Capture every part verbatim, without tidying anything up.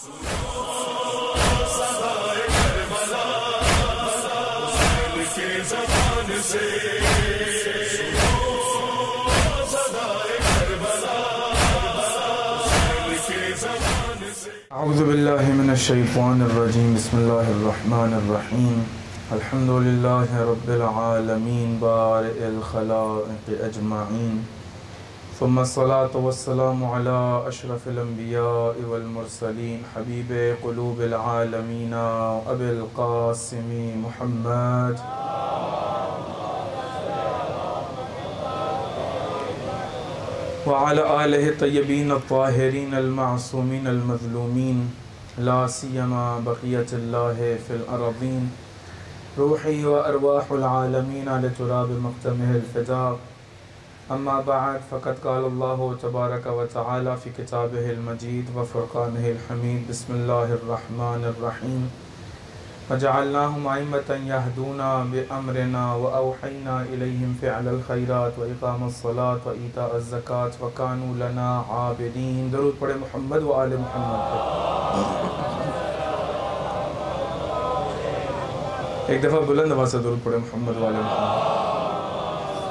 اعوذ باللہ من الشیطان الرجیم بسم اللہ الرحمن الرحیم الحمد للہ رب العالمین بارئ الخلائق اجمعین ثم الصلاة والسلام علی اشرف الانبیاء والمرسلین حبیب قلوب العالمین ابی القاسم محمد وعلى آلہ الطیبین الطاہرین المعصومین المظلومین لا سیما بقیت اللہ فی الارضین روحی و ارواح العالمین علی تراب مقتمہ الفداء اما بعد فقد قال اللہ تبارک و تعالی فی کتابہ المجید و فرقانہ الحمید بسم اللہ الرحمن الرحیم وجعلناهم أئمة يهدون بأمرنا وأوحينا إليهم فعل الخيرات وإقام الصلاة وإيتاء الزكاة وكانوا لنا عابدين. درود پڑھے محمد و آل محمد. ایک دفعہ بلند آواز سے درود پڑھے محمد و آل محمد.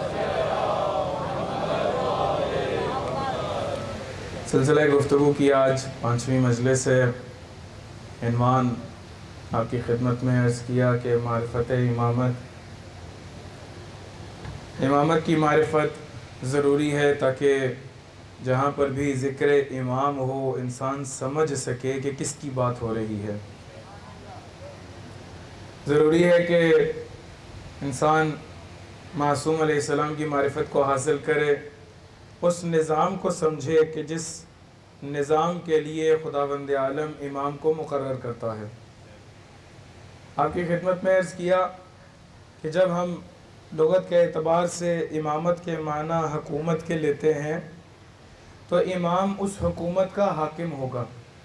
سلسلہ گفتگو کی آج پانچویں مجلس ہے. عنوان آپ کی خدمت میں عرض کیا کہ معرفت امامت. امامت کی معرفت ضروری ہے تاکہ جہاں پر بھی ذکر امام ہو انسان سمجھ سکے کہ کس کی بات ہو رہی ہے. ضروری ہے کہ انسان معصوم علیہ السلام کی معرفت کو حاصل کرے، اس نظام کو سمجھے کہ جس نظام کے لیے خداوند عالم امام کو مقرر کرتا ہے. آپ کی خدمت میں عرض کیا کہ جب ہم لغت کے اعتبار سے امامت کے معنی حکومت کے لیتے ہیں تو امام اس حکومت کا حاکم ہوگا.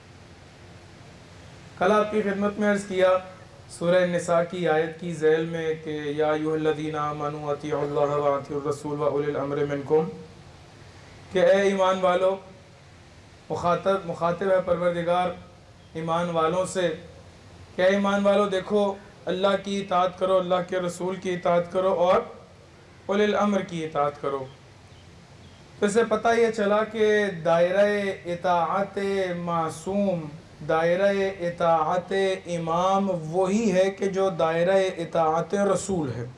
کل آپ کی خدمت میں عرض کیا سورہ نساء کی آیت کی ذیل میں کہ یا ایھا الذین آمنوا اطیعوا اللہ واطیعوا الرسول واولی الامر منکم، کہ اے ایمان والو، مخاطب مخاطب ہے پروردگار ایمان والوں سے کہ اے ایمان والو دیکھو اللہ کی اطاعت کرو، اللہ کے رسول کی اطاعت کرو اور اولی الامر کی اطاعت کرو. تو اس سے پتہ یہ چلا کہ دائرہ اطاعت معصوم، دائرہ اطاعت امام وہی ہے کہ جو دائرہ اطاعت رسول ہے.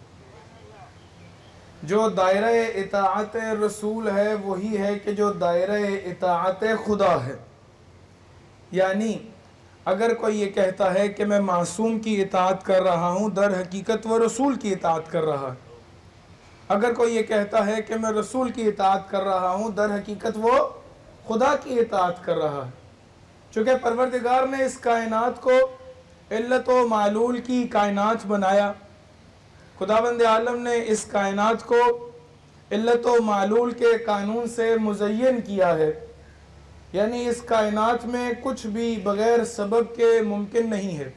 جو دائرہ اطاعت رسول ہے وہی ہے کہ جو دائرہ اطاعت خدا ہے. یعنی اگر کوئی یہ کہتا ہے کہ میں معصوم کی اطاعت کر رہا ہوں، در حقیقت وہ رسول کی اطاعت کر رہا ہے. اگر کوئی یہ کہتا ہے کہ میں رسول کی اطاعت کر رہا ہوں، در حقیقت وہ خدا کی اطاعت کر رہا ہے. چونکہ پروردگار نے اس کائنات کو علت و معلول کی کائنات بنایا. خداوند عالم نے اس کائنات کو علت و معلول کے قانون سے مزین کیا ہے. یعنی اس کائنات میں کچھ بھی بغیر سبب کے ممکن نہیں ہے.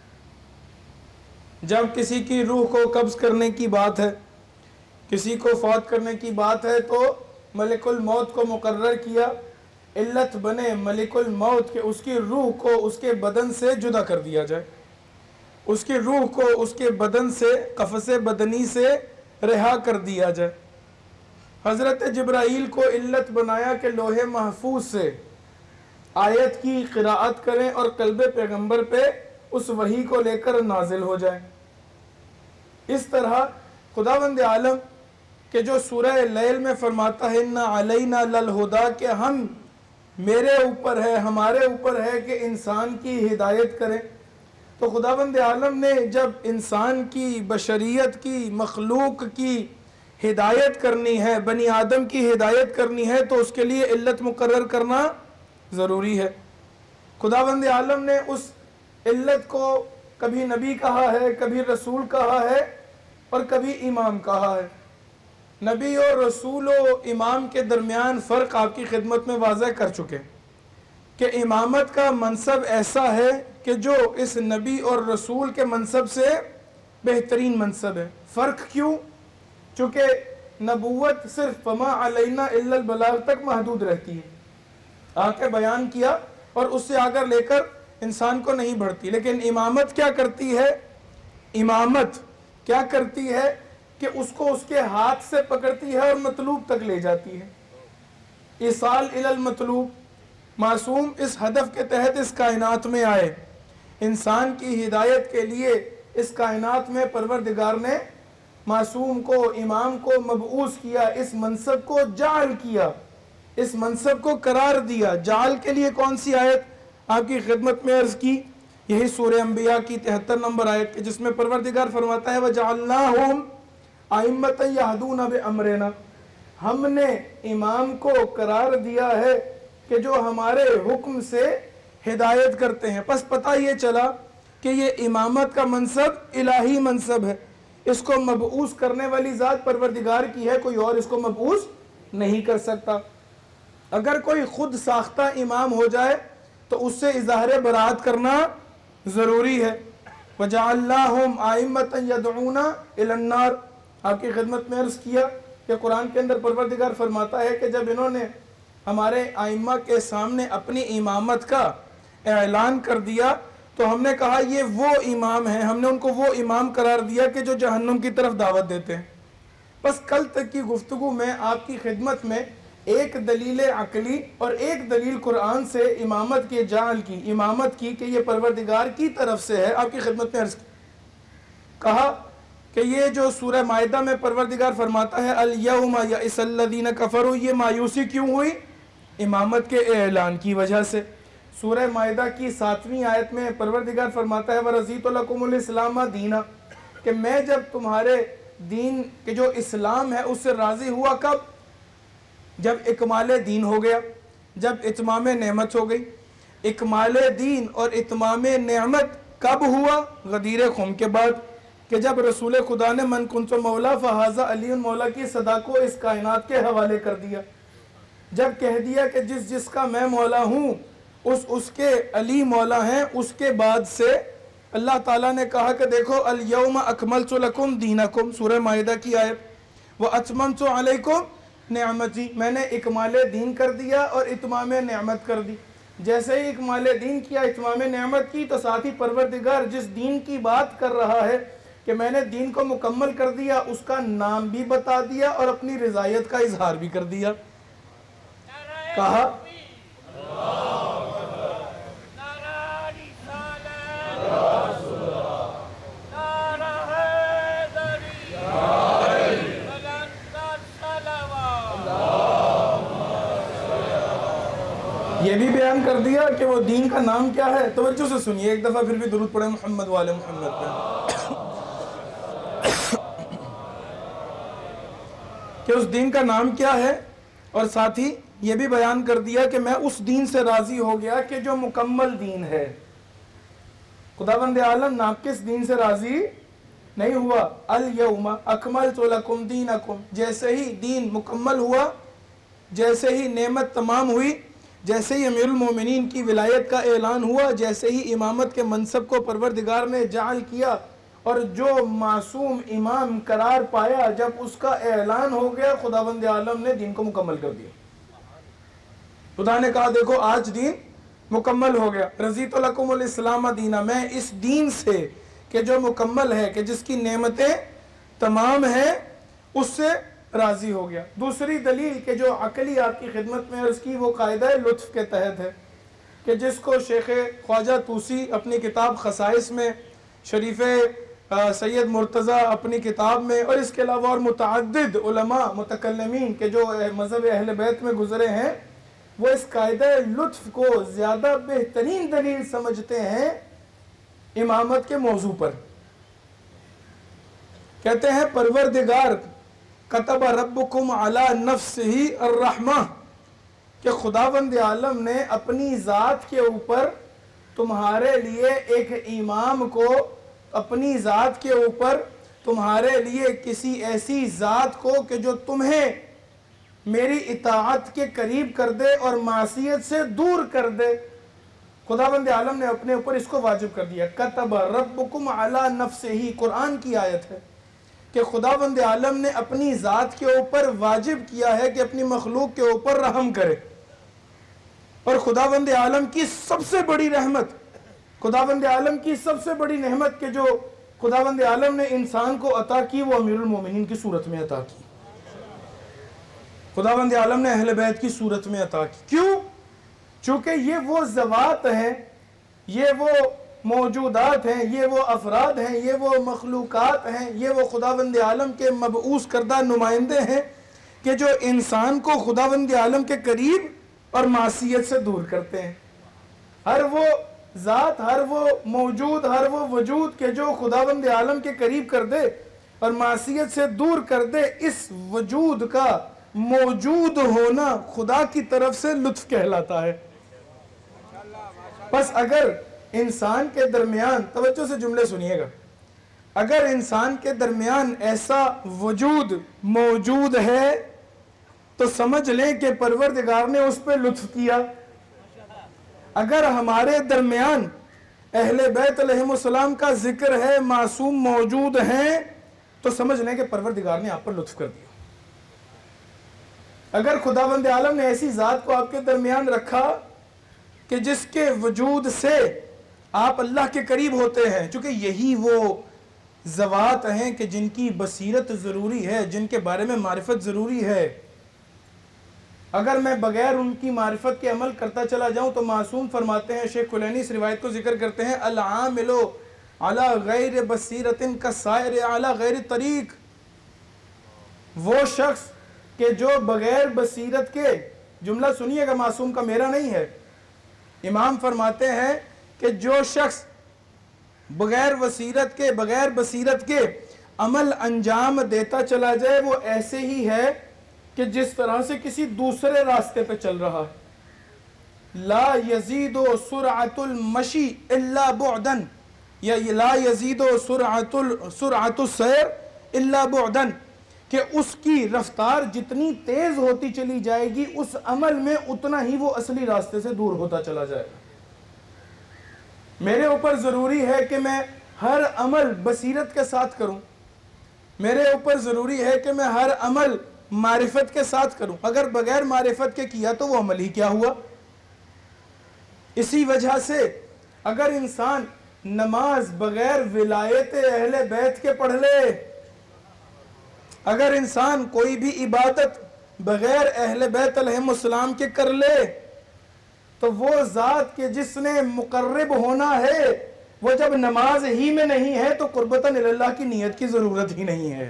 جب کسی کی روح کو قبض کرنے کی بات ہے، کسی کو فوت کرنے کی بات ہے، تو ملک الموت کو مقرر کیا. علت بنے ملک الموت کہ اس کی روح کو اس کے بدن سے جدا کر دیا جائے، اس کی روح کو اس کے بدن سے قفس بدنی سے رہا کر دیا جائے. حضرت جبرائیل کو علت بنایا کہ لوح محفوظ سے آیت کی قراءت کریں اور قلب پیغمبر پہ اس وحی کو لے کر نازل ہو جائیں. اس طرح خداوند عالم کہ جو سورہ لیل میں فرماتا ہے اِنَّ عَلَيْنَا لَلْہُدَىٰ، کہ ہم میرے اوپر ہے، ہمارے اوپر ہے کہ انسان کی ہدایت کریں. تو خداوند عالم نے جب انسان کی، بشریت کی، مخلوق کی ہدایت کرنی ہے، بنی آدم کی ہدایت کرنی ہے، تو اس کے لیے علت مقرر کرنا ضروری ہے. خداوند عالم نے اس علت کو کبھی نبی کہا ہے، کبھی رسول کہا ہے اور کبھی امام کہا ہے. نبی اور رسول و امام کے درمیان فرق آپ کی خدمت میں واضح کر چکے کہ امامت کا منصب ایسا ہے کہ جو اس نبی اور رسول کے منصب سے بہترین منصب ہے. فرق کیوں؟ چونکہ نبوت صرف فما علینا الا البلاغ تک محدود رہتی ہے. آ کے بیان کیا اور اس سے آگر لے کر انسان کو نہیں بڑھتی، لیکن امامت کیا کرتی ہے؟ امامت کیا کرتی ہے کہ اس کو اس کے ہاتھ سے پکڑتی ہے اور مطلوب تک لے جاتی ہے۔ ایصال الی المطلوب، معصوم اس ہدف کے تحت اس کائنات میں آئے، انسان کی ہدایت کے لیے اس کائنات میں پروردگار نے معصوم کو، امام کو مبعوث کیا، اس منصب کو جعل کیا، اس منصب کو قرار دیا۔ جعل کے لیے کون سی آیت آپ کی خدمت میں عرض کی؟ یہی سورہ انبیاء کی تہتر نمبر آیت، جس میں پروردگار فرماتا ہے وَجَعَلْنَاهُمْ أَئِمَّةً يَهْدُونَ بِأَمْرِنَا، ہم نے امام کو قرار دیا ہے کہ جو ہمارے حکم سے ہدایت کرتے ہیں۔ پس پتہ یہ چلا کہ یہ امامت کا منصب الہی منصب ہے، اس کو مبعوث کرنے والی ذات پروردگار کی ہے، کوئی اور اس کو مبعوث نہیں کر سکتا۔ اگر کوئی خود ساختہ امام ہو جائے تو اس سے اظہار برات کرنا ضروری ہے۔ وَجَعَلْنَاهُمْ أَئِمَّةً يَدْعُونَ إِلَى النَّارِ، آپ کی خدمت میں عرض کیا کہ قرآن کے اندر پروردگار فرماتا ہے کہ جب انہوں نے ہمارے ائمہ کے سامنے اپنی امامت کا اعلان کر دیا تو ہم نے کہا یہ وہ امام ہیں، ہم نے ان کو وہ امام قرار دیا کہ جو جہنم کی طرف دعوت دیتے ہیں۔ بس کل تک کی گفتگو میں آپ کی خدمت میں ایک دلیل عقلی اور ایک دلیل قرآن سے امامت کے جعل کی، امامت کی کہ یہ پروردگار کی طرف سے ہے، آپ کی خدمت میں عرض کہا کہ یہ جو سورہ مائدہ میں پروردگار فرماتا ہے الیوم یئس الذین کفروا، یہ مایوسی کیوں ہوئی؟ امامت کے اعلان کی وجہ سے۔ سورہ مائدہ کی ساتویں آیت میں پروردگار فرماتا ہے وَرَضِیتُ لَکُمُ الْإِسْلَامَ دِینًا، کہ میں جب تمہارے دین کے جو اسلام ہے اس سے راضی ہوا، کب؟ جب اکمال دین ہو گیا، جب اتمام نعمت ہو گئی۔ اکمال دین اور اتمام نعمت کب ہوا؟ غدیر خم کے بعد، کہ جب رسول خدا نے من کنت مولا فہذا علی مولا کی صدا کو اس کائنات کے حوالے کر دیا، جب کہہ دیا کہ جس جس کا میں مولا ہوں اس اس کے علی مولا ہیں، اس کے بعد سے اللہ تعالیٰ نے کہا کہ دیکھو الیوم اکملت لکم دینکم، سورہ مائدہ کی آیت، واتممت علیکم نعمتی، میں نے اکمال دین کر دیا اور اتمام نعمت کر دی۔ جیسے ہی اکمال دین کیا، اتمام نعمت کی، تو ساتھ ہی پروردگار جس دین کی بات کر رہا ہے کہ میں نے دین کو مکمل کر دیا، اس کا نام بھی بتا دیا اور اپنی رضایت کا اظہار بھی کر دیا۔ کہا یہ بھی بیان کر دیا کہ وہ دین کا نام کیا ہے۔ توجہ سے سنیے، ایک دفعہ پھر بھی درود پڑھیں محمد والے محمد پہ، کہ اس دین کا نام کیا ہے، اور ساتھ ہی یہ بھی بیان کر دیا کہ میں اس دین سے راضی ہو گیا کہ جو مکمل دین ہے۔ خداوند عالم ناقص دین سے راضی نہیں ہوا۔ الیوم اکملت لکم دینکم، جیسے ہی دین مکمل ہوا، جیسے ہی نعمت تمام ہوئی، جیسے ہی امیر المومنین کی ولایت کا اعلان ہوا، جیسے ہی امامت کے منصب کو پروردگار نے جعل کیا اور جو معصوم امام قرار پایا، جب اس کا اعلان ہو گیا، خداوند عالم نے دین کو مکمل کر دیا۔ خدا نے کہا دیکھو آج دین مکمل ہو گیا، رضیت لکم الاسلام دینا، میں اس دین سے کہ جو مکمل ہے، کہ جس کی نعمتیں تمام ہیں، اس سے راضی ہو گیا۔ دوسری دلیل کہ جو عقلی آپ کی خدمت میں عرض کی، وہ قاعدہ لطف کے تحت ہے، کہ جس کو شیخ خواجہ طوسی اپنی کتاب خصائص میں، شریف سید مرتضیٰ اپنی کتاب میں، اور اس کے علاوہ اور متعدد علماء متکلمین کے جو مذہب اہل بیت میں گزرے ہیں، وہ اس قاعدہ لطف کو زیادہ بہترین دلیل سمجھتے ہیں امامت کے موضوع پر۔ کہتے ہیں پروردگار کتب ربکم علی نفسہ الرحمہ، کہ خداوند عالم نے اپنی ذات کے اوپر تمہارے لیے ایک امام کو، اپنی ذات کے اوپر تمہارے لیے کسی ایسی ذات کو کہ جو تمہیں میری اطاعت کے قریب کر دے اور معصیت سے دور کر دے، خداوند عالم نے اپنے اوپر اس کو واجب کر دیا۔ کتب ربکم علی نفسہ، قرآن کی آیت ہے کہ خداوند عالم نے اپنی ذات کے اوپر واجب کیا ہے کہ اپنی مخلوق کے اوپر رحم کرے، اور خداوند عالم کی سب سے بڑی رحمت خداوند عالم کی سب سے بڑی نعمت کہ جو خداوند عالم نے انسان کو عطا کی وہ امیر المومنین کی صورت میں عطا کی. خداوند عالم نے اہل بیت کی صورت میں عطا کی. کیوں؟ چونکہ یہ وہ ذوات ہیں، یہ وہ موجودات ہیں، یہ وہ افراد ہیں، یہ وہ مخلوقات ہیں، یہ وہ خداوند عالم کے مبعوث کردہ نمائندے ہیں کہ جو انسان کو خداوند عالم کے قریب اور معصیت سے دور کرتے ہیں. ہر وہ ذات، ہر وہ موجود، ہر وہ وجود کہ جو خداوند عالم کے قریب کر دے اور معصیت سے دور کر دے، اس وجود کا موجود ہونا خدا کی طرف سے لطف کہلاتا ہے. بس اگر انسان کے درمیان، توجہ سے جملے سنیے گا، اگر انسان کے درمیان ایسا وجود موجود ہے تو سمجھ لیں کہ پروردگار نے اس پہ لطف کیا. اگر ہمارے درمیان اہل بیت علیہ السلام کا ذکر ہے، معصوم موجود ہیں، تو سمجھ لیں کہ پروردگار نے آپ پر لطف کر دیا. اگر خداوند عالم نے ایسی ذات کو آپ کے درمیان رکھا کہ جس کے وجود سے آپ اللہ کے قریب ہوتے ہیں، چونکہ یہی وہ ذوات ہیں کہ جن کی بصیرت ضروری ہے، جن کے بارے میں معرفت ضروری ہے. اگر میں بغیر ان کی معرفت کے عمل کرتا چلا جاؤں تو معصوم فرماتے ہیں، شیخ کلینی اس روایت کو ذکر کرتے ہیں، العامل علی غیر بصیرت کالسائر علی غیر طریق. وہ شخص کہ جو بغیر بصیرت کے، جملہ سنیے گا معصوم کا میرا نہیں ہے، امام فرماتے ہیں کہ جو شخص بغیر بصیرت کے بغیر بصیرت کے عمل انجام دیتا چلا جائے وہ ایسے ہی ہے کہ جس طرح سے کسی دوسرے راستے پہ چل رہا ہے. لا یزید سرعت المشی الا بعدا، یا لا یزید سرعت سرعت السیر الا بعدا، کہ اس کی رفتار جتنی تیز ہوتی چلی جائے گی اس عمل میں اتنا ہی وہ اصلی راستے سے دور ہوتا چلا جائے گا. میرے اوپر ضروری ہے کہ میں ہر عمل بصیرت کے ساتھ کروں، میرے اوپر ضروری ہے کہ میں ہر عمل معرفت کے ساتھ کروں. اگر بغیر معرفت کے کیا تو وہ عمل ہی کیا ہوا. اسی وجہ سے اگر انسان نماز بغیر ولایت اہل بیت کے پڑھ لے، اگر انسان کوئی بھی عبادت بغیر اہل بیت علیہ السلام کے کر لے، تو وہ ذات کے جس نے مقرب ہونا ہے وہ جب نماز ہی میں نہیں ہے تو قربتاً اللہ کی نیت کی ضرورت ہی نہیں ہے.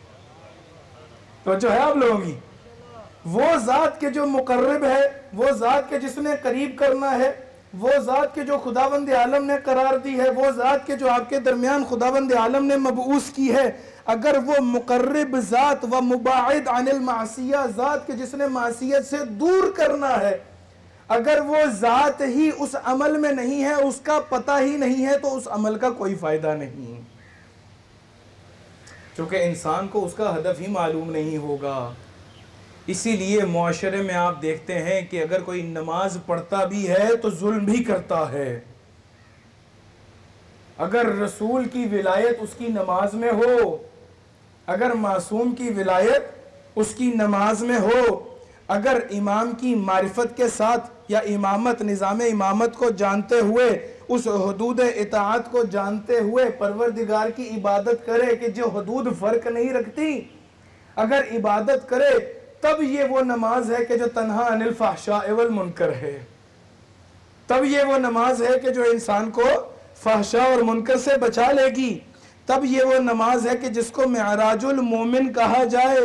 تو جو ہے آپ لوگوں کی وہ ذات کے جو مقرب ہے، وہ ذات کے جس نے قریب کرنا ہے، وہ ذات کے جو خداوند عالم نے قرار دی ہے، وہ ذات کے جو آپ کے درمیان خداوند عالم نے مبعوث کی ہے، اگر وہ مقرب ذات و مباعد عن المعصیہ ذات کے جس نے معصیت سے دور کرنا ہے، اگر وہ ذات ہی اس عمل میں نہیں ہے، اس کا پتہ ہی نہیں ہے، تو اس عمل کا کوئی فائدہ نہیں، چونکہ انسان کو اس کا ہدف ہی معلوم نہیں ہوگا. اسی لیے معاشرے میں آپ دیکھتے ہیں کہ اگر کوئی نماز پڑھتا بھی ہے تو ظلم بھی کرتا ہے. اگر رسول کی ولایت اس کی نماز میں ہو، اگر معصوم کی ولایت اس کی نماز میں ہو، اگر امام کی معرفت کے ساتھ یا امامت نظام امامت کو جانتے ہوئے، اس حدود اطاعت کو جانتے ہوئے پروردگار کی عبادت کرے کہ جو حدود فرق نہیں رکھتی، اگر عبادت کرے تب یہ وہ نماز ہے کہ جو تنہا عن الفحشاء والمنکر ہے. تب یہ وہ نماز ہے کہ جو انسان کو فحشاء اور منکر سے بچا لے گی. تب یہ وہ نماز ہے کہ جس کو معراج المومن کہا جائے.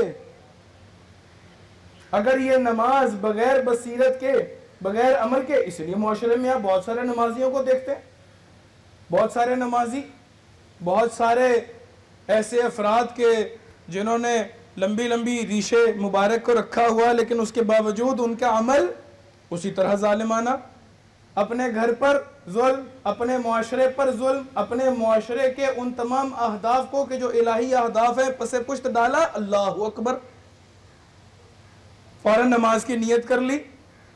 اگر یہ نماز بغیر بصیرت کے، بغیر عمل کے، اس لیے معاشرے میں آپ بہت سارے نمازیوں کو دیکھتے ہیں، بہت سارے نمازی، بہت سارے ایسے افراد کے جنہوں نے لمبی لمبی ریشے مبارک کو رکھا ہوا، لیکن اس کے باوجود ان کا عمل اسی طرح ظالمانہ. اپنے گھر پر ظلم، اپنے معاشرے پر ظلم، اپنے معاشرے کے ان تمام اہداف کو کہ جو الہی اہداف ہیں پس پشت ڈالا. اللہ اکبر، فوراً نماز کی نیت کر لی.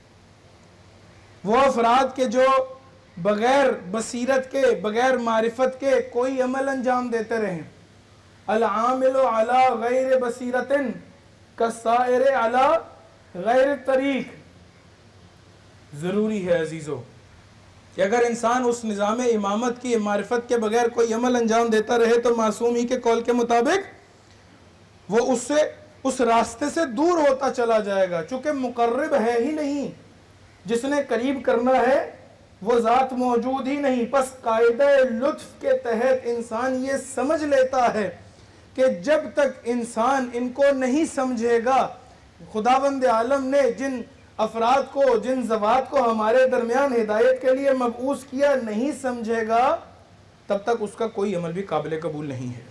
وہ افراد کے جو بغیر بصیرت کے، بغیر معرفت کے کوئی عمل انجام دیتے رہیں. العامل علی غیر بصیرت کالسائر علی غیر طریق. ضروری ہے عزیزو کہ اگر انسان اس نظام امامت کی معرفت کے بغیر کوئی عمل انجام دیتا رہے تو معصوم ہی کے قول کے مطابق وہ اس سے اس راستے سے دور ہوتا چلا جائے گا، چونکہ مقرب ہے ہی نہیں، جس نے قریب کرنا ہے وہ ذات موجود ہی نہیں۔ پس قاعدہ لطف کے تحت انسان یہ سمجھ لیتا ہے کہ جب تک انسان ان کو نہیں سمجھے گا، خداوند عالم نے جن افراد کو، جن ذوات کو ہمارے درمیان ہدایت کے لیے مبعوث کیا نہیں سمجھے گا، تب تک اس کا کوئی عمل بھی قابل قبول نہیں ہے،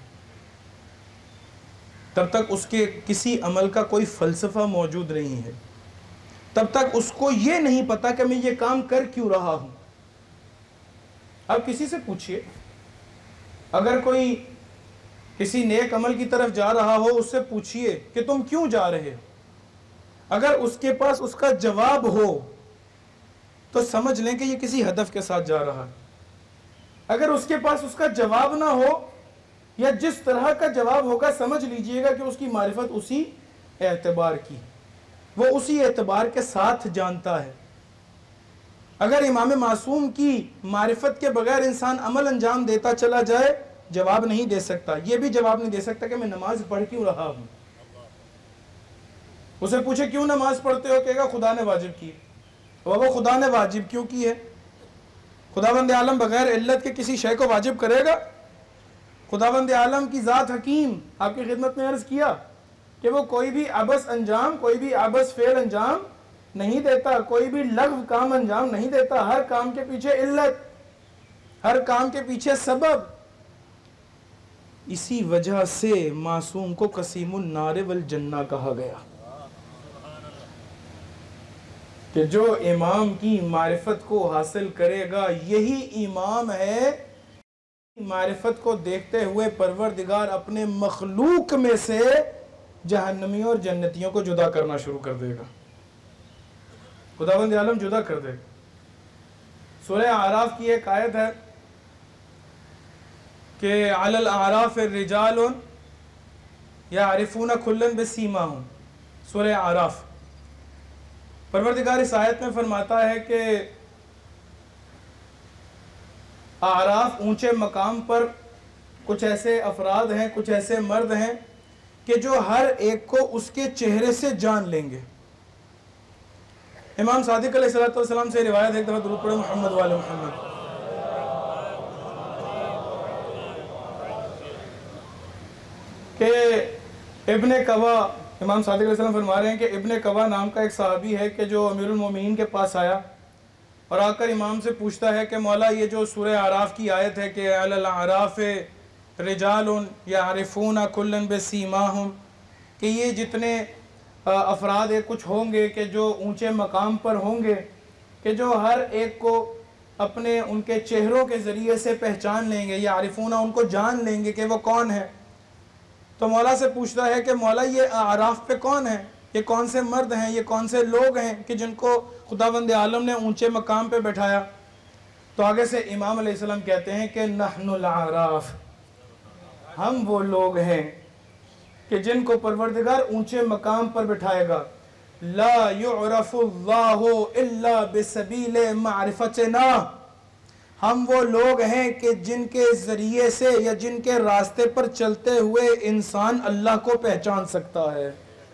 تب تک اس کے کسی عمل کا کوئی فلسفہ موجود نہیں ہے، تب تک اس کو یہ نہیں پتا کہ میں یہ کام کر کیوں رہا ہوں۔ اب کسی سے پوچھئے، اگر کوئی کسی نیک عمل کی طرف جا رہا ہو، اس سے پوچھئے کہ تم کیوں جا رہے ہو، اگر اس کے پاس اس کا جواب ہو تو سمجھ لیں کہ یہ کسی ہدف کے ساتھ جا رہا ہے۔ اگر اس کے پاس اس کا جواب نہ ہو یا جس طرح کا جواب ہوگا، سمجھ لیجئے گا کہ اس کی معرفت اسی اعتبار کی، وہ اسی اعتبار کے ساتھ جانتا ہے۔ اگر امام معصوم کی معرفت کے بغیر انسان عمل انجام دیتا چلا جائے، جواب نہیں دے سکتا، یہ بھی جواب نہیں دے سکتا کہ میں نماز پڑھ کیوں رہا ہوں۔ اسے پوچھے کیوں نماز پڑھتے ہو، کہے گا خدا نے واجب کی۔ وہ خدا نے واجب کیوں کی ہے؟ خداوند عالم بغیر علت کے کسی شے کو واجب کرے گا؟ خداوند عالم کی ذات حکیم، آپ کی خدمت میں عرض کیا کہ وہ کوئی بھی عبث انجام، کوئی بھی عبث فعل انجام نہیں دیتا، کوئی بھی لغو کام انجام نہیں دیتا، ہر کام کے پیچھے علت، ہر کام کے پیچھے سبب۔ اسی وجہ سے معصوم کو قسیم النار والجنہ کہا گیا کہ جو امام کی معرفت کو حاصل کرے گا، یہی امام ہے۔ معرفت کو دیکھتے ہوئے پروردگار اپنے مخلوق میں سے جہنمیوں اور جنتیوں کو جدا کرنا شروع کر دے گا، خداوند عالم جدا کر دے گا۔ سورہ اعراف کی ایک آیت ہے کہ علی الاعراف الرجال یعرفون کلا بسیماہم، سورہ اعراف۔ پروردگار اس آیت میں فرماتا ہے کہ اعراف اونچے مقام پر کچھ ایسے افراد ہیں، کچھ ایسے مرد ہیں کہ جو ہر ایک کو اس کے چہرے سے جان لیں گے۔ امام صادق علیہ السلام سے روایت ہے، ایک دفعہ درود پڑھیں محمد وآل محمد۔ کہ ابن قوا، امام صادق علیہ السلام فرما رہے ہیں کہ ابن قوا نام کا ایک صحابی ہے کہ جو امیر المومنین کے پاس آیا اور آ کر امام سے پوچھتا ہے کہ مولا یہ جو سورہ اعراف کی آیت ہے کہ علی الاعراف رجال یعرفون کلا بسیماہم، کہ یہ جتنے افراد کچھ ہوں گے کہ جو اونچے مقام پر ہوں گے، کہ جو ہر ایک کو اپنے ان کے چہروں کے ذریعے سے پہچان لیں گے، یعرفون ان کو جان لیں گے کہ وہ کون ہے۔ تو مولا سے پوچھتا ہے کہ مولا یہ اعراف پہ کون ہے، یہ کون سے مرد ہیں، یہ کون سے لوگ ہیں کہ جن کو خداوند عالم نے اونچے مقام پہ بٹھایا؟ تو آگے سے امام علیہ السلام کہتے ہیں کہ نحن الاعراف، ہم وہ لوگ ہیں کہ جن کو پروردگار اونچے مقام پر بٹھائے گا۔ لا يعرف اللہ الا بسبیل معرفتنا، ہم وہ لوگ ہیں کہ جن کے ذریعے سے یا جن کے راستے پر چلتے ہوئے انسان اللہ کو پہچان سکتا ہے۔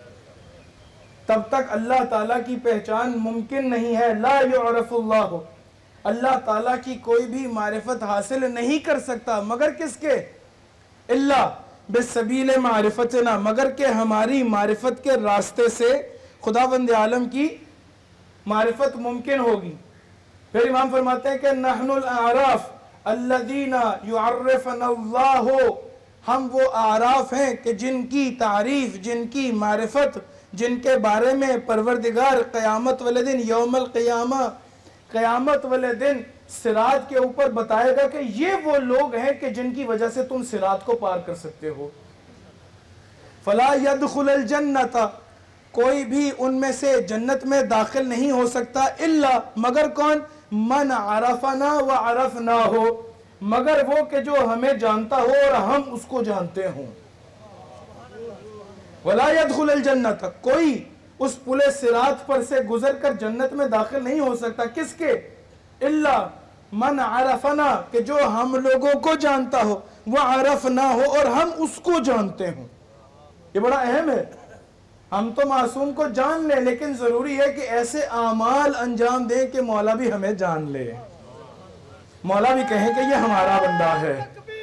تب تک اللہ تعالیٰ کی پہچان ممکن نہیں ہے۔ لا يعرف اللہ، اللہ تعالیٰ کی کوئی بھی معرفت حاصل نہیں کر سکتا مگر کس کے؟ اللہ بسبیل معرفتنا، مگر کہ ہماری معرفت کے راستے سے خداوند عالم کی معرفت ممکن ہوگی۔ پھر امام فرماتے ہیں کہ نحن الاعراف الذین یعرفنا اللہ، ہم وہ اعراف ہیں کہ جن کی تعریف، جن کی معرفت، جن کے بارے میں پروردگار قیامت والے دن، یوم القیامہ، قیامت والے دن صراط کے اوپر بتائے گا کہ یہ وہ لوگ ہیں کہ جن کی وجہ سے تم صراط کو پار کر سکتے ہو۔ فلا يدخل الجنت، کوئی بھی ان میں سے جنت میں داخل نہیں ہو سکتا، الا مگر کون؟ من عرفنا وعرفناہ، مگر وہ کہ جو ہمیں جانتا ہو اور ہم اس کو جانتے ہوں۔ ولا يدخل الجنت، کوئی اس پل صراط پر سے گزر کر جنت میں داخل نہیں ہو سکتا، کس کے؟ الا من عرفنا کہ جو ہم لوگوں کو جانتا ہو، وہ عرفنا ہو اور ہم اس کو جانتے ہوں۔ یہ بڑا اہم ہے۔ ہم تو معصوم کو جان لیں، لیکن ضروری ہے کہ ایسے اعمال انجام دیں کہ مولا بھی ہمیں جان لے، مولا بھی کہیں کہ یہ ہمارا بندہ ہے۔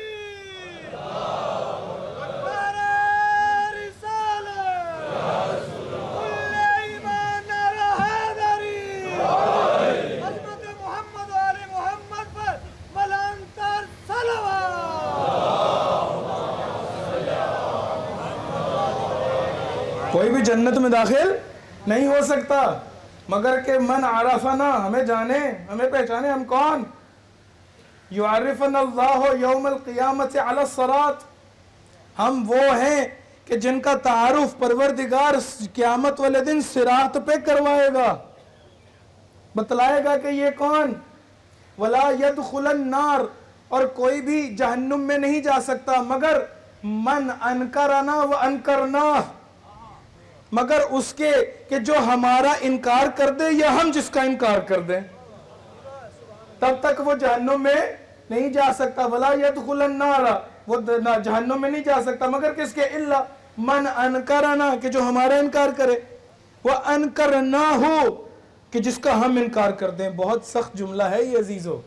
کوئی بھی جنت میں داخل نہیں ہو سکتا مگر کہ من عرفنا، ہمیں جانے، ہمیں پہچانے ہم کون۔ یعرفنا اللہ یوم القیامت علی الصراط، ہم وہ ہیں کہ جن کا تعارف پروردگار قیامت والے دن صراط پہ کروائے گا، بتلائے گا کہ یہ کون۔ ولا يدخل النار، اور کوئی بھی جہنم میں نہیں جا سکتا مگر من انکرنا و انکرناہ، مگر اس کے کہ جو ہمارا انکار کر دے یا ہم جس کا انکار کر دیں، تب تک وہ جہنم میں نہیں جا سکتا۔ ولا يدخل النار، وہ جہنم میں نہیں جا سکتا مگر کس کے، الا من انکرنا، کہ جو ہمارا انکار کرے، وہ انکرناہ، کہ جس کا ہم انکار کر دیں۔ بہت سخت جملہ ہے یہ عزیزو،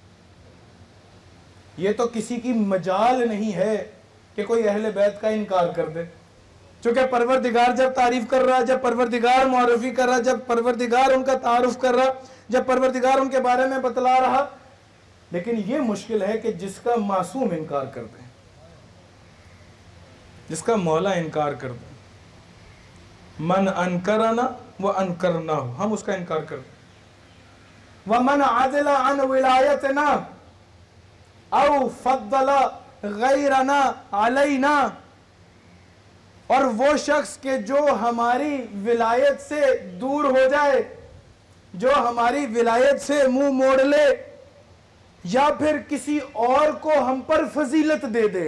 یہ تو کسی کی مجال نہیں ہے کہ کوئی اہل بیت کا انکار کر دے، چونکہ پروردگار جب تعریف کر رہا، جب پروردگار معرفی کر رہا، جب پروردگار ان کا تعارف کر رہا، جب پروردگار ان کے بارے میں بتلا رہا، لیکن یہ مشکل ہے کہ جس کا معصوم انکار کر دے، جس کا مولا انکار کر دے۔ من انکرنا و انکرنا، ہم اس کا انکار کر دیں۔ ومن عدل عن ولایتنا او فضل غیرنا علینا، اور وہ شخص کہ جو ہماری ولایت سے دور ہو جائے، جو ہماری ولایت سے منہ موڑ لے، یا پھر کسی اور کو ہم پر فضیلت دے دے۔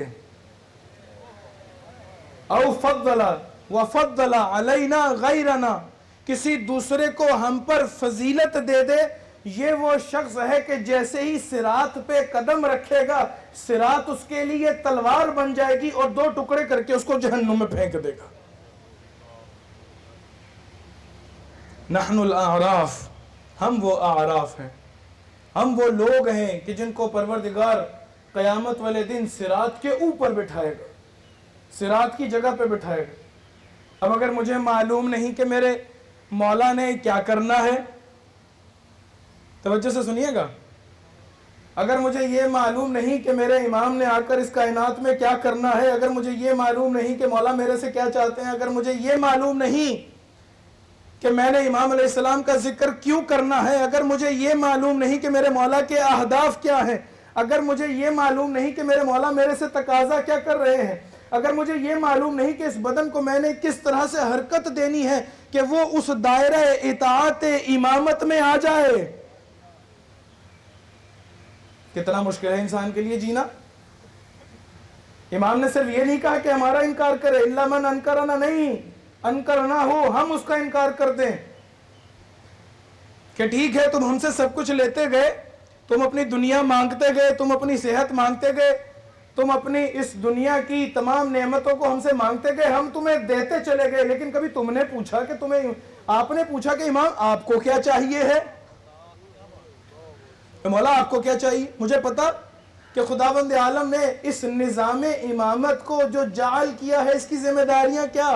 او فضل وفضل علینا غیرنا، کسی دوسرے کو ہم پر فضیلت دے دے، یہ وہ شخص ہے کہ جیسے ہی صراط پہ قدم رکھے گا، صراط اس کے لیے تلوار بن جائے گی اور دو ٹکڑے کر کے اس کو جہنم میں پھینک دے گا۔ نحن الاعراف، ہم وہ اعراف ہیں، ہم وہ لوگ ہیں کہ جن کو پروردگار قیامت والے دن صراط کے اوپر بٹھائے گا، صراط کی جگہ پہ بٹھائے گا۔ اب اگر مجھے معلوم نہیں کہ میرے مولا نے کیا کرنا ہے، توجہ سے سنیے گا، اگر مجھے یہ معلوم نہیں کہ میرے امام نے آ کر اس کائنات میں کیا کرنا ہے، اگر مجھے یہ معلوم نہیں کہ مولا میرے سے کیا چاہتے ہیں، اگر مجھے یہ معلوم نہیں کہ میں نے امام علیہ السلام کا ذکر کیوں کرنا ہے، اگر مجھے یہ معلوم نہیں کہ میرے مولا کے اہداف کیا ہیں، اگر مجھے یہ معلوم نہیں کہ میرے مولا میرے سے تقاضا کیا کر رہے ہیں، اگر مجھے یہ معلوم نہیں کہ اس بدن کو میں نے کس طرح سے حرکت دینی ہے کہ وہ اس دائرہ اطاعت امامت میں آ جائے، کتنا مشکل ہے انسان کے لیے جینا۔ امام نے صرف یہ نہیں کہا کہ ہمارا انکار کرے، الا من انکرنا، نہیں، انکرنا ہو، ہم اس کا انکار کر دیں کہ ٹھیک ہے تم ہم سے سب کچھ لیتے گئے، تم اپنی دنیا مانگتے گئے، تم اپنی صحت مانگتے گئے، تم اپنی اس دنیا کی تمام نعمتوں کو ہم سے مانگتے گئے، ہم تمہیں دیتے چلے گئے، لیکن کبھی تم نے پوچھا کہ تمہیں، آپ نے پوچھا کہ امام آپ کو کیا چاہیے ہے؟ مولا آپ کو کیا چاہیے؟ مجھے پتا کہ خداوند عالم نے اس نظام امامت کو جو جعل کیا ہے، اس کی ذمہ داریاں کیا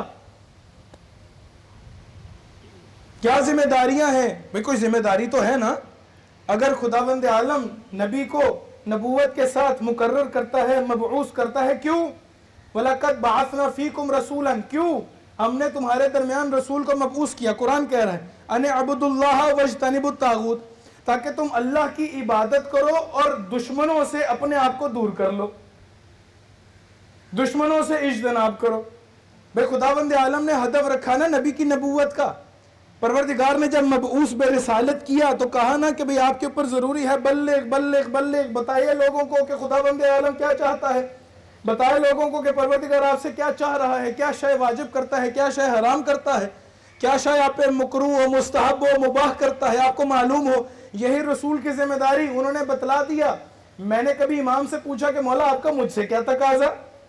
کیا ذمہ داریاں ہیں؟ بھئی کوئی ذمہ داری تو ہے نا۔ اگر خداوند عالم نبی کو نبوت کے ساتھ مقرر کرتا ہے، مبعوث کرتا ہے، کیوں؟ وَلَقَدْ بَعَثْنَا فِيكُمْ رَسُولًا، کیوں؟ ہم نے تمہارے درمیان رسول کو مبعوث کیا۔ قرآن کہہ رہا ہے اَنِ اعْبُدُوا اللَّهَ وَاجْتَنِبُوا الطَّاغُوتَ، تاکہ تم اللہ کی عبادت کرو اور دشمنوں سے اپنے آپ کو دور کر لو، دشمنوں سے اجتناب کرو۔ بھئی خداوند عالم نے ہدف رکھا نا نبی کی نبوت کا۔ پروردگار نے جب مبعوث بے رسالت کیا تو کہا نا کہ بھئی آپ کے اوپر ضروری ہے بلغ بلغ بلغ، بتائیے لوگوں کو کہ خداوند عالم کیا چاہتا ہے، بتائے لوگوں کو کہ پروردگار آپ سے کیا چاہ رہا ہے، کیا شے واجب کرتا ہے، کیا شے حرام کرتا ہے، کیا شے آپ پہ مکروہ و مستحب و مباح کرتا ہے، آپ کو معلوم ہو۔ یہی رسول کی ذمہ داری انہوں نے بتلا دیا۔ میں نے کبھی امام سے پوچھا کہ مولا آپ کا مجھ سے کیا تقاضا؟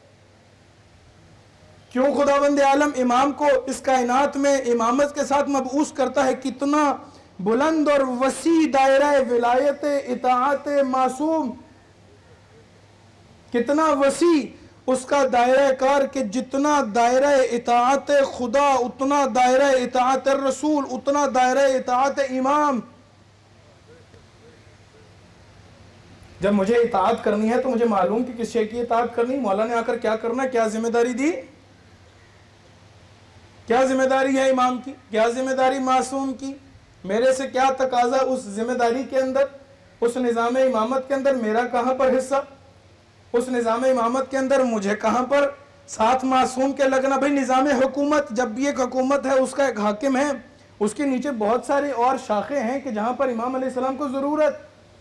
کیوں خداوند عالم امام کو اس کائنات میں امامت کے ساتھ مبعوث کرتا ہے؟ کتنا بلند اور وسیع دائرہ ولایت اطاعت معصوم، کتنا وسیع اس کا دائرہ کار کہ جتنا دائرہ اطاعت خدا اتنا دائرہ اطاعت رسول اتنا دائرہ اطاعت امام۔ جب مجھے اطاعت کرنی ہے تو مجھے معلوم کہ کس شے کی اطاعت کرنی، مولا نے آ کر کیا کرنا، کیا ذمہ داری دی، کیا ذمہ داری ہے امام کی، کیا ذمہ داری معصوم کی، میرے سے کیا تقاضا اس ذمہ داری کے اندر، اس نظام امامت کے اندر میرا کہاں پر حصہ، اس نظام امامت کے اندر مجھے کہاں پر ساتھ معصوم کے لگنا۔ بھئی نظام حکومت جب بھی ایک حکومت ہے، اس کا ایک حاکم ہے، اس کے نیچے بہت ساری اور شاخیں ہیں کہ جہاں پر امام علیہ السلام کو ضرورت،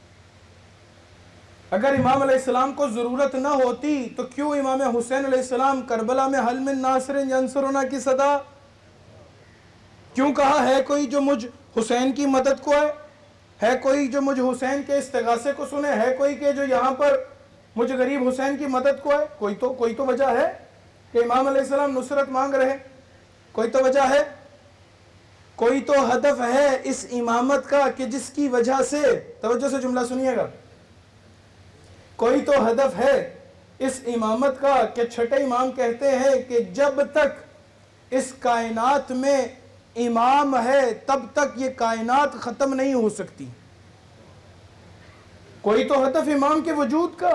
اگر امام علیہ السلام کو ضرورت نہ ہوتی تو کیوں امام حسین علیہ السلام کربلا میں حل من ناصر ینصرنا کی صدا کیوں کہا؟ ہے کوئی جو مجھ حسین کی مدد کو آئے، ہے کوئی جو مجھ حسین کے استغاثے کو سنے، ہے کوئی کہ جو یہاں پر مجھ غریب حسین کی مدد کو آئے؟ کوئی تو کوئی تو وجہ ہے کہ امام علیہ السلام نصرت مانگ رہے، کوئی تو وجہ ہے، کوئی تو ہدف ہے اس امامت کا کہ جس کی وجہ سے، توجہ سے جملہ سنیے گا، کوئی تو ہدف ہے اس امامت کا کہ چھٹے امام کہتے ہیں کہ جب تک اس کائنات میں امام ہے تب تک یہ کائنات ختم نہیں ہو سکتی۔ کوئی تو ہدف امام کے وجود کا،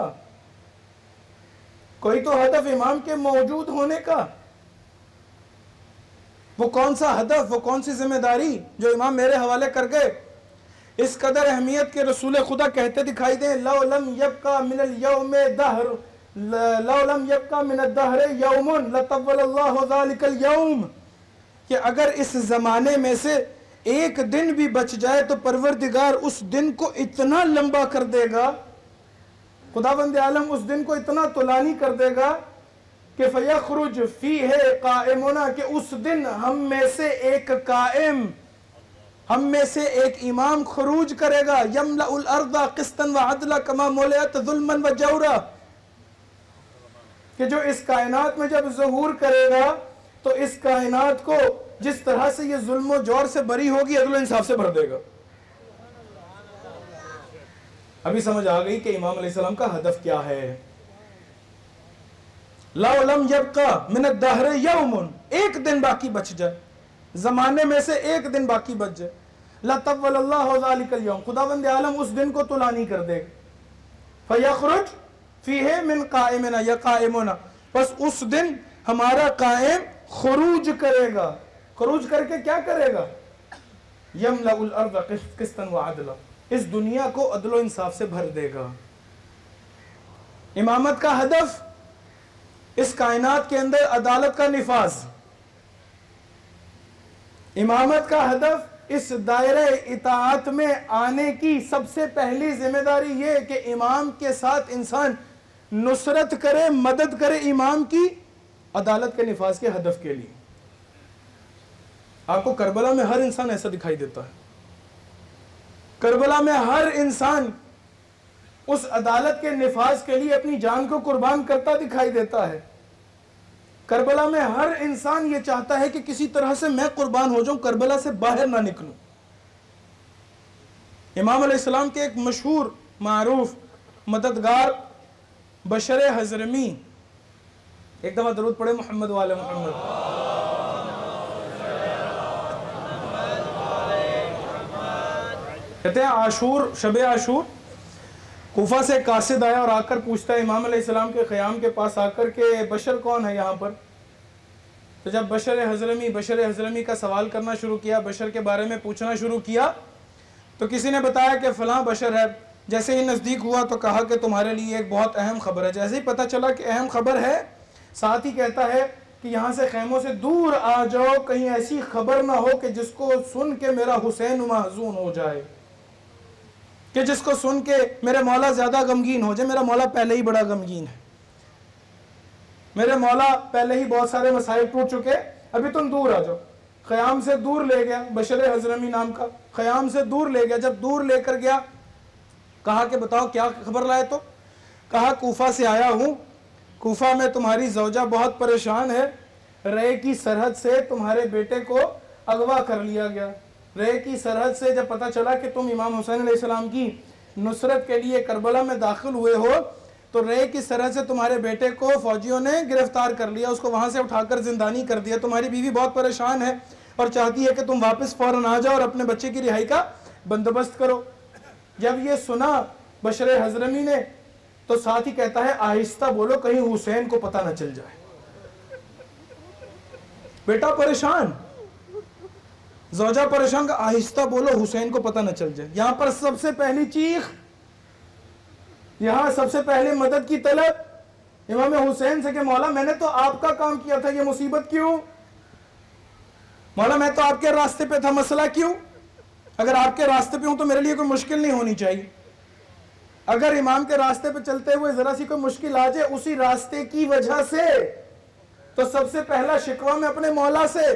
کوئی تو ہدف امام کے موجود ہونے کا، وہ کون سا ہدف، وہ کون سی ذمہ داری جو امام میرے حوالے کر گئے؟ اس قدر اہمیت کے رسول خدا کہتے دکھائی دیں لو لم یبقى من اليوم دہر لو لم یبقى من الدہر یوم لطول اللہ ذلك اليوم، کہ اگر اس زمانے میں سے ایک دن بھی بچ جائے تو پروردگار اس دن کو اتنا لمبا کر دے گا، خداوند عالم اس دن کو اتنا طولانی کر دے گا کہ فَيَخْرُجْ فِيهِ قَائِمُنَا، کہ اس دن ہم میں سے ایک قائم، ہم میں سے ایک امام خروج کرے گا، يَمْلَأُ الْأَرْضَ قِسْطًا وَعَدْلًا كَمَا مُلِئَتْ ظُلْمًا وَجَوْرًا، کہ جو اس کائنات میں جب ظہور کرے گا تو اس کائنات کو جس طرح سے یہ ظلم و جور سے بری ہوگی عدل و انصاف سے بھر دے گا۔ ابھی سمجھ آ گئی کہ امام علیہ السلام کا ہدف کیا ہے۔ لَوْ لَمْ يَبْقَى مِنَ الدَّهْرِ يَوْمٌ، ایک دن باقی بچ جائے، زمانے میں سے ایک دن باقی بچ جائے، لَطَوَّلَ اللَّهُ ذَلِكَ الْيَوْمِ، خداوند عالم اس دن کو طولانی کر دے گا، فَيَخْرُجْ فِيهِ مِنْ قَائِمِنَا یا قائمنا، بس اس دن ہمارا قائم خروج کرے گا، خروج کر کے کیا کرے گا؟ يَمْلَأُ الْأَرْضَ قِسْطًا وَعَدْلًا، اس دنیا کو عدل و انصاف سے بھر دے گا۔ امامت کا ہدف اس کائنات کے اندر عدالت کا نفاذ، امامت کا ہدف اس دائرہ اطاعت میں آنے کی سب سے پہلی ذمہ داری یہ کہ امام کے ساتھ انسان نصرت کرے، مدد کرے امام کی عدالت کے نفاذ کے ہدف کے لیے۔ آپ کو کربلا میں ہر انسان ایسا دکھائی دیتا ہے، کربلا میں ہر انسان اس عدالت کے نفاذ کے لیے اپنی جان کو قربان کرتا دکھائی دیتا ہے۔ کربلا میں ہر انسان یہ چاہتا ہے کہ کسی طرح سے میں قربان ہو جاؤں، کربلا سے باہر نہ نکلوں۔ امام علیہ السلام کے ایک مشہور معروف مددگار بشر حضرمی، ایک دفعہ درود پڑھے محمد والے محمد، کہتے ہیں عاشور، شب عاشور کوفہ سے قاصد آیا اور آ کر پوچھتا ہے امام علیہ السلام کے خیام کے پاس آ کر کہ بشر کون ہے یہاں پر؟ تو جب بشر حضرمی بشر حضرمی کا سوال کرنا شروع کیا، بشر کے بارے میں پوچھنا شروع کیا، تو کسی نے بتایا کہ فلاں بشر ہے۔ جیسے ہی نزدیک ہوا تو کہا کہ تمہارے لیے ایک بہت اہم خبر ہے۔ جیسے ہی پتہ چلا کہ اہم خبر ہے، ساتھ ہی کہتا ہے کہ یہاں سے خیموں سے دور آ جاؤ، کہیں ایسی خبر نہ ہو کہ جس کو سن کے میرا حسین محزون ہو جائے، کہ جس کو سن کے میرے مولا زیادہ غمگین ہو جائے۔ میرا مولا پہلے ہی بڑا غمگین ہے، میرے مولا پہلے ہی بہت سارے مسائل ٹوٹ چکے، ابھی تم دور آ جاؤ، خیام سے دور لے گیا، بشر حضرمی نام کا، خیام سے دور لے گیا. جب دور لے کر گیا کہا کہ بتاؤ کیا خبر لائے؟ تو کہا کوفہ سے آیا ہوں، کوفہ میں تمہاری زوجہ بہت پریشان ہے، رے کی سرحد سے تمہارے بیٹے کو اغوا کر لیا گیا. رے کی سرحد سے جب پتہ چلا کہ تم امام حسین علیہ السلام کی نصرت کے لیے کربلا میں داخل ہوئے ہو، تو رے کی سرحد سے تمہارے بیٹے کو فوجیوں نے گرفتار کر لیا، اس کو وہاں سے اٹھا کر زندانی کر دیا. تمہاری بیوی بہت پریشان ہے اور چاہتی ہے کہ تم واپس فوراً آ جاؤ اور اپنے بچے کی رہائی کا بندوبست کرو. جب یہ سنا بشر حضرمی نے تو ساتھ ہی کہتا ہے آہستہ بولو کہیں حسین کو پتہ نہ چل جائے. بیٹا پریشان، زوجہ پریشان، کا آہستہ بولو حسین کو پتہ نہ چل جائے. یہاں پر سب سے پہلی چیخ، یہاں سب سے پہلے مدد کی طلب امام حسین سے کہ مولا میں نے تو آپ کا کام کیا تھا، یہ مصیبت کیوں؟ مولا میں تو آپ کے راستے پہ تھا، مسئلہ کیوں؟ اگر آپ کے راستے پہ ہوں تو میرے لیے کوئی مشکل نہیں ہونی چاہیے. اگر امام کے راستے پہ چلتے ہوئے ذرا سی کوئی مشکل آ جائے اسی راستے کی وجہ سے، تو سب سے پہلا شکوہ میں اپنے مولا سے.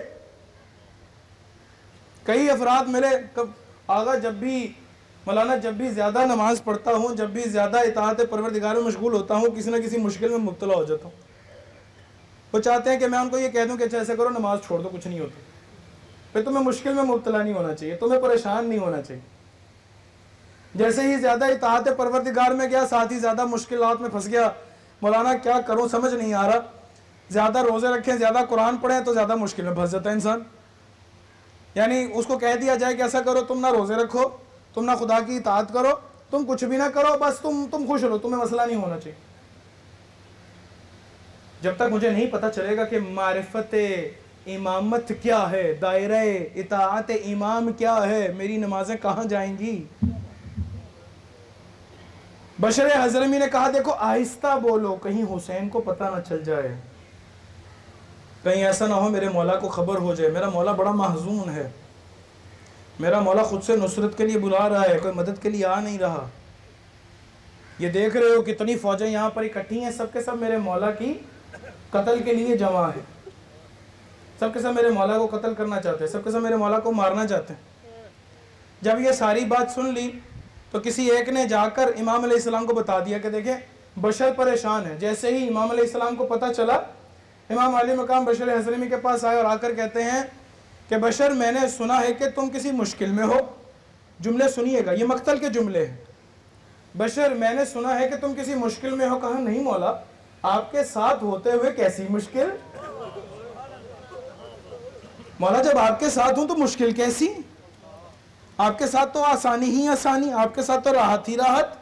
کئی افراد ملے، آغا جب بھی مولانا جب بھی زیادہ نماز پڑھتا ہوں، جب بھی زیادہ اطاعت پروردگار میں مشغول ہوتا ہوں، کسی نہ کسی مشکل میں مبتلا ہو جاتا ہوں. وہ چاہتے ہیں کہ میں ان کو یہ کہہ دوں کہ اچھا ایسے کرو نماز چھوڑ دو، کچھ نہیں ہوتا. پھر تمہیں مشکل میں مبتلا نہیں ہونا چاہیے، تمہیں پریشان نہیں ہونا چاہیے. جیسے ہی زیادہ اطاعت پروردگار میں گیا ساتھ ہی زیادہ مشکلات میں پھنس گیا. مولانا کیا کروں سمجھ نہیں آ رہا، زیادہ روزے رکھیں، زیادہ قرآن پڑھیں تو زیادہ مشکل میں پھنس جاتا ہے انسان. یعنی اس کو کہہ دیا جائے کہ ایسا کرو تم نہ روزے رکھو، تم نہ خدا کی اطاعت کرو، تم کچھ بھی نہ کرو، بس تم تم خوش رہو، تمہیں مسئلہ نہیں ہونا چاہیے. جب تک مجھے نہیں پتہ چلے گا کہ معرفت امامت کیا ہے، دائرہ اطاعت امام کیا ہے، میری نمازیں کہاں جائیں گی. بشر حضرمی نے کہا دیکھو آہستہ بولو کہیں حسین کو پتہ نہ چل جائے، کہیں ایسا نہ ہو میرے مولا کو خبر ہو جائے. میرا مولا بڑا محزون ہے، میرا مولا خود سے نصرت کے لیے بلا رہا ہے، کوئی مدد کے لیے آ نہیں رہا. یہ دیکھ رہے ہو کتنی فوجیں یہاں پر اکٹھی ہیں، سب کے سب میرے مولا کی قتل کے لیے جمع ہے، سب کے سب میرے مولا کو قتل کرنا چاہتے ہیں، سب کے سب میرے مولا کو مارنا چاہتے ہیں. جب یہ ساری بات سن لی تو کسی ایک نے جا کر امام علیہ السلام کو بتا دیا کہ دیکھیں بشر پریشان ہے. جیسے ہی امام علیہ السلام کو پتہ چلا، امام علی مقام بشر حضرمی کے پاس آئے اور آ کر کہتے ہیں کہ بشر میں نے سنا ہے کہ تم کسی مشکل میں ہو. جملے سنیے گا، یہ مقتل کے جملے ہیں. بشر میں نے سنا ہے کہ تم کسی مشکل میں ہو. کہا نہیں مولا، آپ کے ساتھ ہوتے ہوئے کیسی مشکل؟ مولا جب آپ کے ساتھ ہوں تو مشکل کیسی؟ آپ کے ساتھ تو آسانی ہی آسانی، آپ کے ساتھ تو راحت ہی راحت.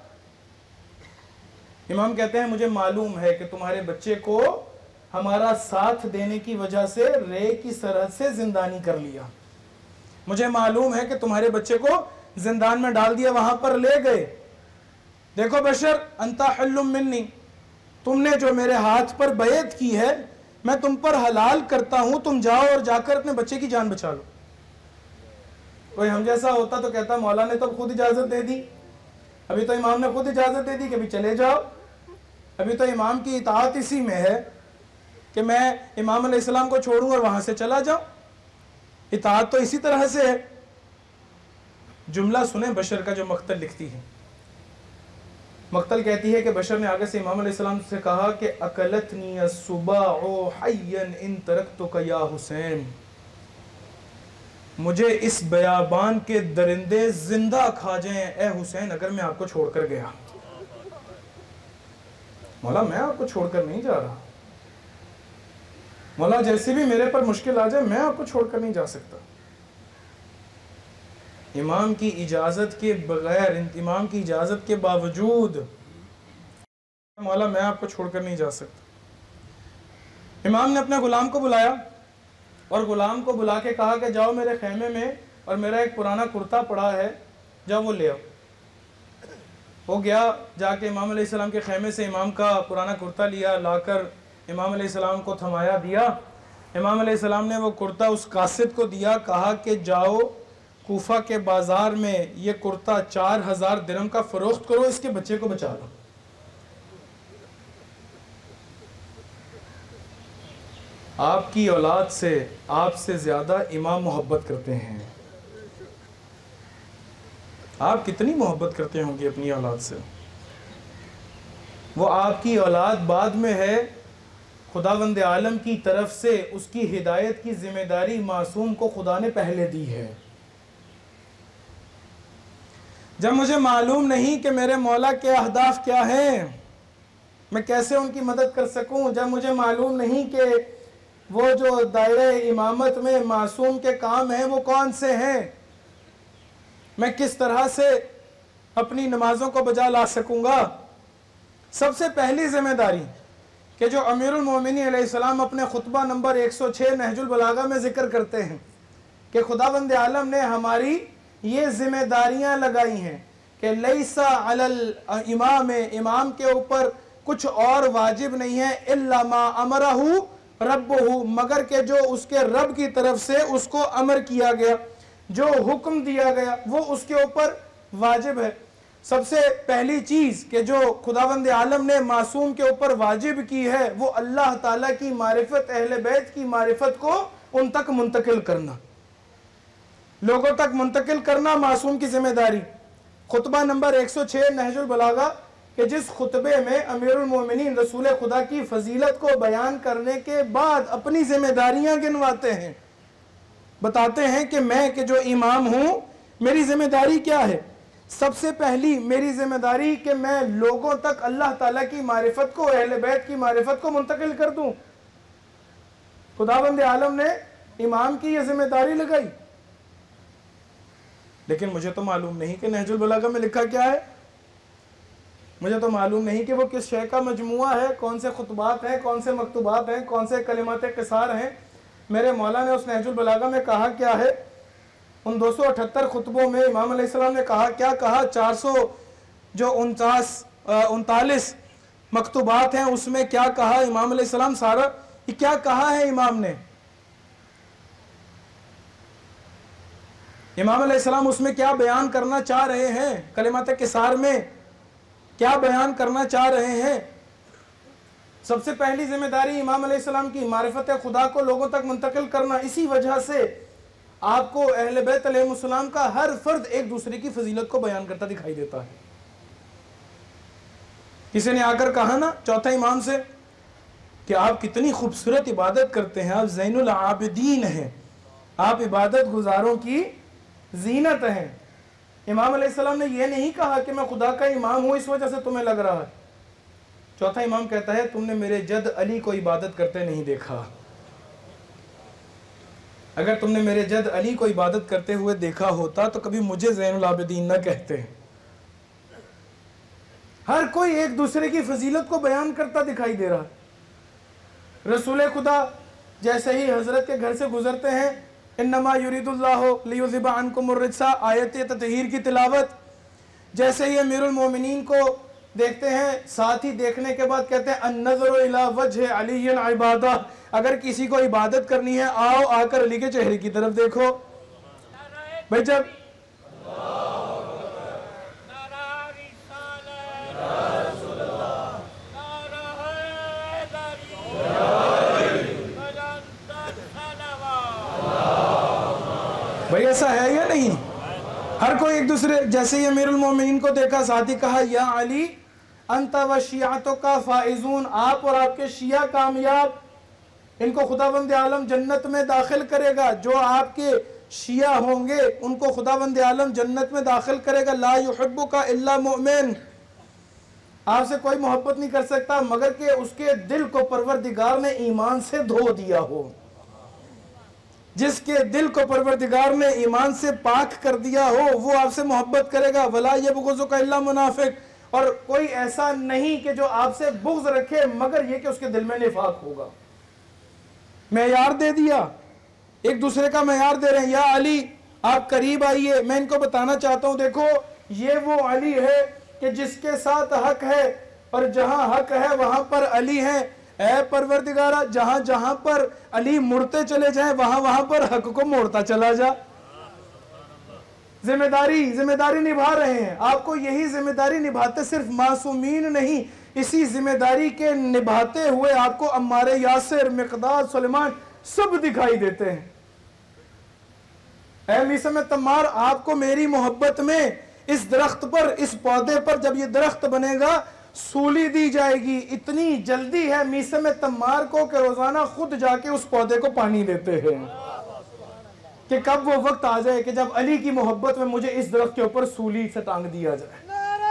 امام کہتے ہیں مجھے معلوم ہے کہ تمہارے بچے کو ہمارا ساتھ دینے کی وجہ سے رے کی سرحد سے زندانی کر لیا. مجھے معلوم ہے کہ تمہارے بچے کو زندان میں ڈال دیا، وہاں پر لے گئے. دیکھو بشر انت حل منی، تم نے جو میرے ہاتھ پر بیعت کی ہے میں تم پر حلال کرتا ہوں، تم جاؤ اور جا کر اپنے بچے کی جان بچا لو. کوئی ہم جیسا ہوتا تو کہتا مولا نے تو خود اجازت دے دی، ابھی تو امام نے خود اجازت دے دی کہ ابھی چلے جاؤ، ابھی تو امام کی اطاعت اسی میں ہے کہ میں امام علیہ السلام کو چھوڑوں اور وہاں سے چلا جاؤں. اطاعت تو اسی طرح سے ہے. جملہ سنیں بشر کا جو مقتل لکھتی ہے. مقتل کہتی ہے کہ بشر نے آگے سے امام علیہ السلام سے کہا کہ اکلتنی الصباع حیا ان ترکتک یا حسین، مجھے اس بیابان کے درندے زندہ کھا جائیں اے حسین اگر میں آپ کو چھوڑ کر گیا. مولا میں آپ کو چھوڑ کر نہیں جا رہا، مولا جیسے بھی میرے پر مشکل آ جائے میں آپ کو چھوڑ کر نہیں جا سکتا. امام کی اجازت کے بغیر، امام کی اجازت کے باوجود مولا میں آپ کو چھوڑ کر نہیں جا سکتا. امام نے اپنے غلام کو بلایا اور غلام کو بلا کے کہا کہ جاؤ میرے خیمے میں اور میرا ایک پرانا کرتا پڑا ہے، جاؤ وہ لے آؤ. وہ گیا، جا کے امام علیہ السلام کے خیمے سے امام کا پرانا کرتا لیا، لا کر امام علیہ السلام کو تھمایا دیا. امام علیہ السلام نے وہ کرتا اس قاصد کو دیا، کہا کہ جاؤ کوفہ کے بازار میں یہ کرتا چار ہزار درہم کا فروخت کرو، اس کے بچے کو بچا لو. آپ کی اولاد سے آپ سے زیادہ امام محبت کرتے ہیں. آپ کتنی محبت کرتے ہوں گے اپنی اولاد سے؟ وہ آپ کی اولاد بعد میں ہے، خداوند عالم کی طرف سے اس کی ہدایت کی ذمہ داری معصوم کو خدا نے پہلے دی ہے. جب مجھے معلوم نہیں کہ میرے مولا کے اہداف کیا ہیں، میں کیسے ان کی مدد کر سکوں، جب مجھے معلوم نہیں کہ وہ جو دائرہ امامت میں معصوم کے کام ہیں وہ کون سے ہیں، میں کس طرح سے اپنی نمازوں کو بجا لا سکوں گا؟ سب سے پہلی ذمہ داری کہ جو امیر المومنین علیہ السلام اپنے خطبہ نمبر ایک سو چھ نہج البلاغہ میں ذکر کرتے ہیں کہ خداوند عالم نے ہماری یہ ذمہ داریاں لگائی ہیں کہ لیسا علی الامام، امام کے اوپر کچھ اور واجب نہیں ہے، الا ما امرہ ربہ، مگر کہ جو اس کے رب کی طرف سے اس کو امر کیا گیا، جو حکم دیا گیا وہ اس کے اوپر واجب ہے. سب سے پہلی چیز کہ جو خداوند عالم نے معصوم کے اوپر واجب کی ہے وہ اللہ تعالیٰ کی معرفت، اہل بیت کی معرفت کو ان تک منتقل کرنا، لوگوں تک منتقل کرنا معصوم کی ذمہ داری. خطبہ نمبر ایک سو چھ نہج البلاغہ کہ جس خطبے میں امیر المومنین رسول خدا کی فضیلت کو بیان کرنے کے بعد اپنی ذمہ داریاں گنواتے ہیں، بتاتے ہیں کہ میں کہ جو امام ہوں میری ذمہ داری کیا ہے. سب سے پہلی میری ذمہ داری کہ میں لوگوں تک اللہ تعالیٰ کی معرفت کو، اہل بیت کی معرفت کو منتقل کر دوں. خداوند عالم نے امام کی یہ ذمہ داری لگائی، لیکن مجھے تو معلوم نہیں کہ نہج البلاغہ میں لکھا کیا ہے، مجھے تو معلوم نہیں کہ وہ کس شے کا مجموعہ ہے، کون سے خطبات ہیں، کون سے مکتوبات ہیں، کون سے کلمات قصار ہیں. میرے مولا نے اس نہج البلاغہ میں کہا کیا ہے، ان دو سو اٹھتر خطبوں میں امام علیہ السلام نے کہا کیا کہا، چار سو جو انچاس انتالیس مکتوبات ہیں اس میں کیا کہا امام علیہ السلام، سارا یہ کیا کہا ہے امام نے. امام علیہ السلام اس میں کیا بیان کرنا چاہ رہے ہیں، کلمات قصار میں کیا بیان کرنا چاہ رہے ہیں. سب سے پہلی ذمہ داری امام علیہ السلام کی معرفت خدا کو لوگوں تک منتقل کرنا. اسی وجہ سے آپ کو اہل بیت علیہ السلام کا ہر فرد ایک دوسرے کی فضیلت کو بیان کرتا دکھائی دیتا ہے. کسی نے آ کر کہا نا چوتھا امام سے کہ آپ کتنی خوبصورت عبادت کرتے ہیں، آپ زین العابدین ہیں، آپ عبادت گزاروں کی زینت ہیں. امام علیہ السلام نے یہ نہیں کہا کہ میں خدا کا امام ہوں اس وجہ سے تمہیں لگ رہا ہے. چوتھا امام کہتا ہے تم نے میرے جد علی کو عبادت کرتے نہیں دیکھا. اگر تم نے میرے جد علی کو عبادت کرتے ہوئے دیکھا ہوتا تو کبھی مجھے زین العابدین نہ کہتے. ہر کوئی ایک دوسرے کی فضیلت کو بیان کرتا دکھائی دے رہا. رسول خدا جیسے ہی حضرت کے گھر سے گزرتے ہیں انما یرید اللہ لیذھب عنکم الرجس، آیت تطہیر کی تلاوت. جیسے ہی امیر المومنین کو دیکھتے ہیں ساتھ ہی دیکھنے کے بعد کہتے ہیں النظر الی وجہ علی عبادہ، اگر کسی کو عبادت کرنی ہے آؤ آ کر علی کے چہرے کی طرف دیکھو. بھائی جب بھائی ایسا ہے یا نہیں، ہر کوئی ایک دوسرے. جیسے ہی امیر المومنین کو دیکھا ساتھ ہی کہا یا علی انت و شیعتک فائزون، آپ اور آپ کے شیعہ کامیاب، ان کو خداوند عالم جنت میں داخل کرے گا. جو آپ کے شیعہ ہوں گے ان کو خداوند عالم جنت میں داخل کرے گا. لا یحبک الا مؤمن، آپ سے کوئی محبت نہیں کر سکتا مگر کہ اس کے دل کو پروردگار نے ایمان سے دھو دیا ہو. جس کے دل کو پروردگار نے ایمان سے پاک کر دیا ہو وہ آپ سے محبت کرے گا. ولا یبغضک الا منافق، اور کوئی ایسا نہیں کہ جو آپ سے بغض رکھے مگر یہ کہ اس کے دل میں نفاق ہوگا. معیار دے دیا، ایک دوسرے کا معیار دے رہے ہیں. یا علی آپ قریب آئیے، میں ان کو بتانا چاہتا ہوں دیکھو یہ وہ علی ہے کہ جس کے ساتھ حق ہے اور جہاں حق ہے وہاں پر علی ہے. اے پروردگارہ جہاں جہاں پر علی مڑتے چلے جائیں وہاں وہاں پر حق کو موڑتا چلا جا. ذمہ داری ذمہ داری نبھا رہے ہیں. آپ کو یہی ذمہ داری نبھاتے صرف معصومین نہیں، اسی ذمہ داری کے نبھاتے ہوئے آپ کو عمار یاسر، مقداد، سلیمان سب دکھائی دیتے ہیں۔ اے میثم تمار، آپ کو میری محبت میں اس درخت پر، اس پودے پر جب یہ درخت بنے گا سولی دی جائے گی۔ اتنی جلدی ہے میثم تمار کو کہ روزانہ خود جا کے اس پودے کو پانی دیتے ہیں کہ کب وہ وقت آ جائے کہ جب علی کی محبت میں مجھے اس درخت کے اوپر سولی سے ٹانگ دیا جائے۔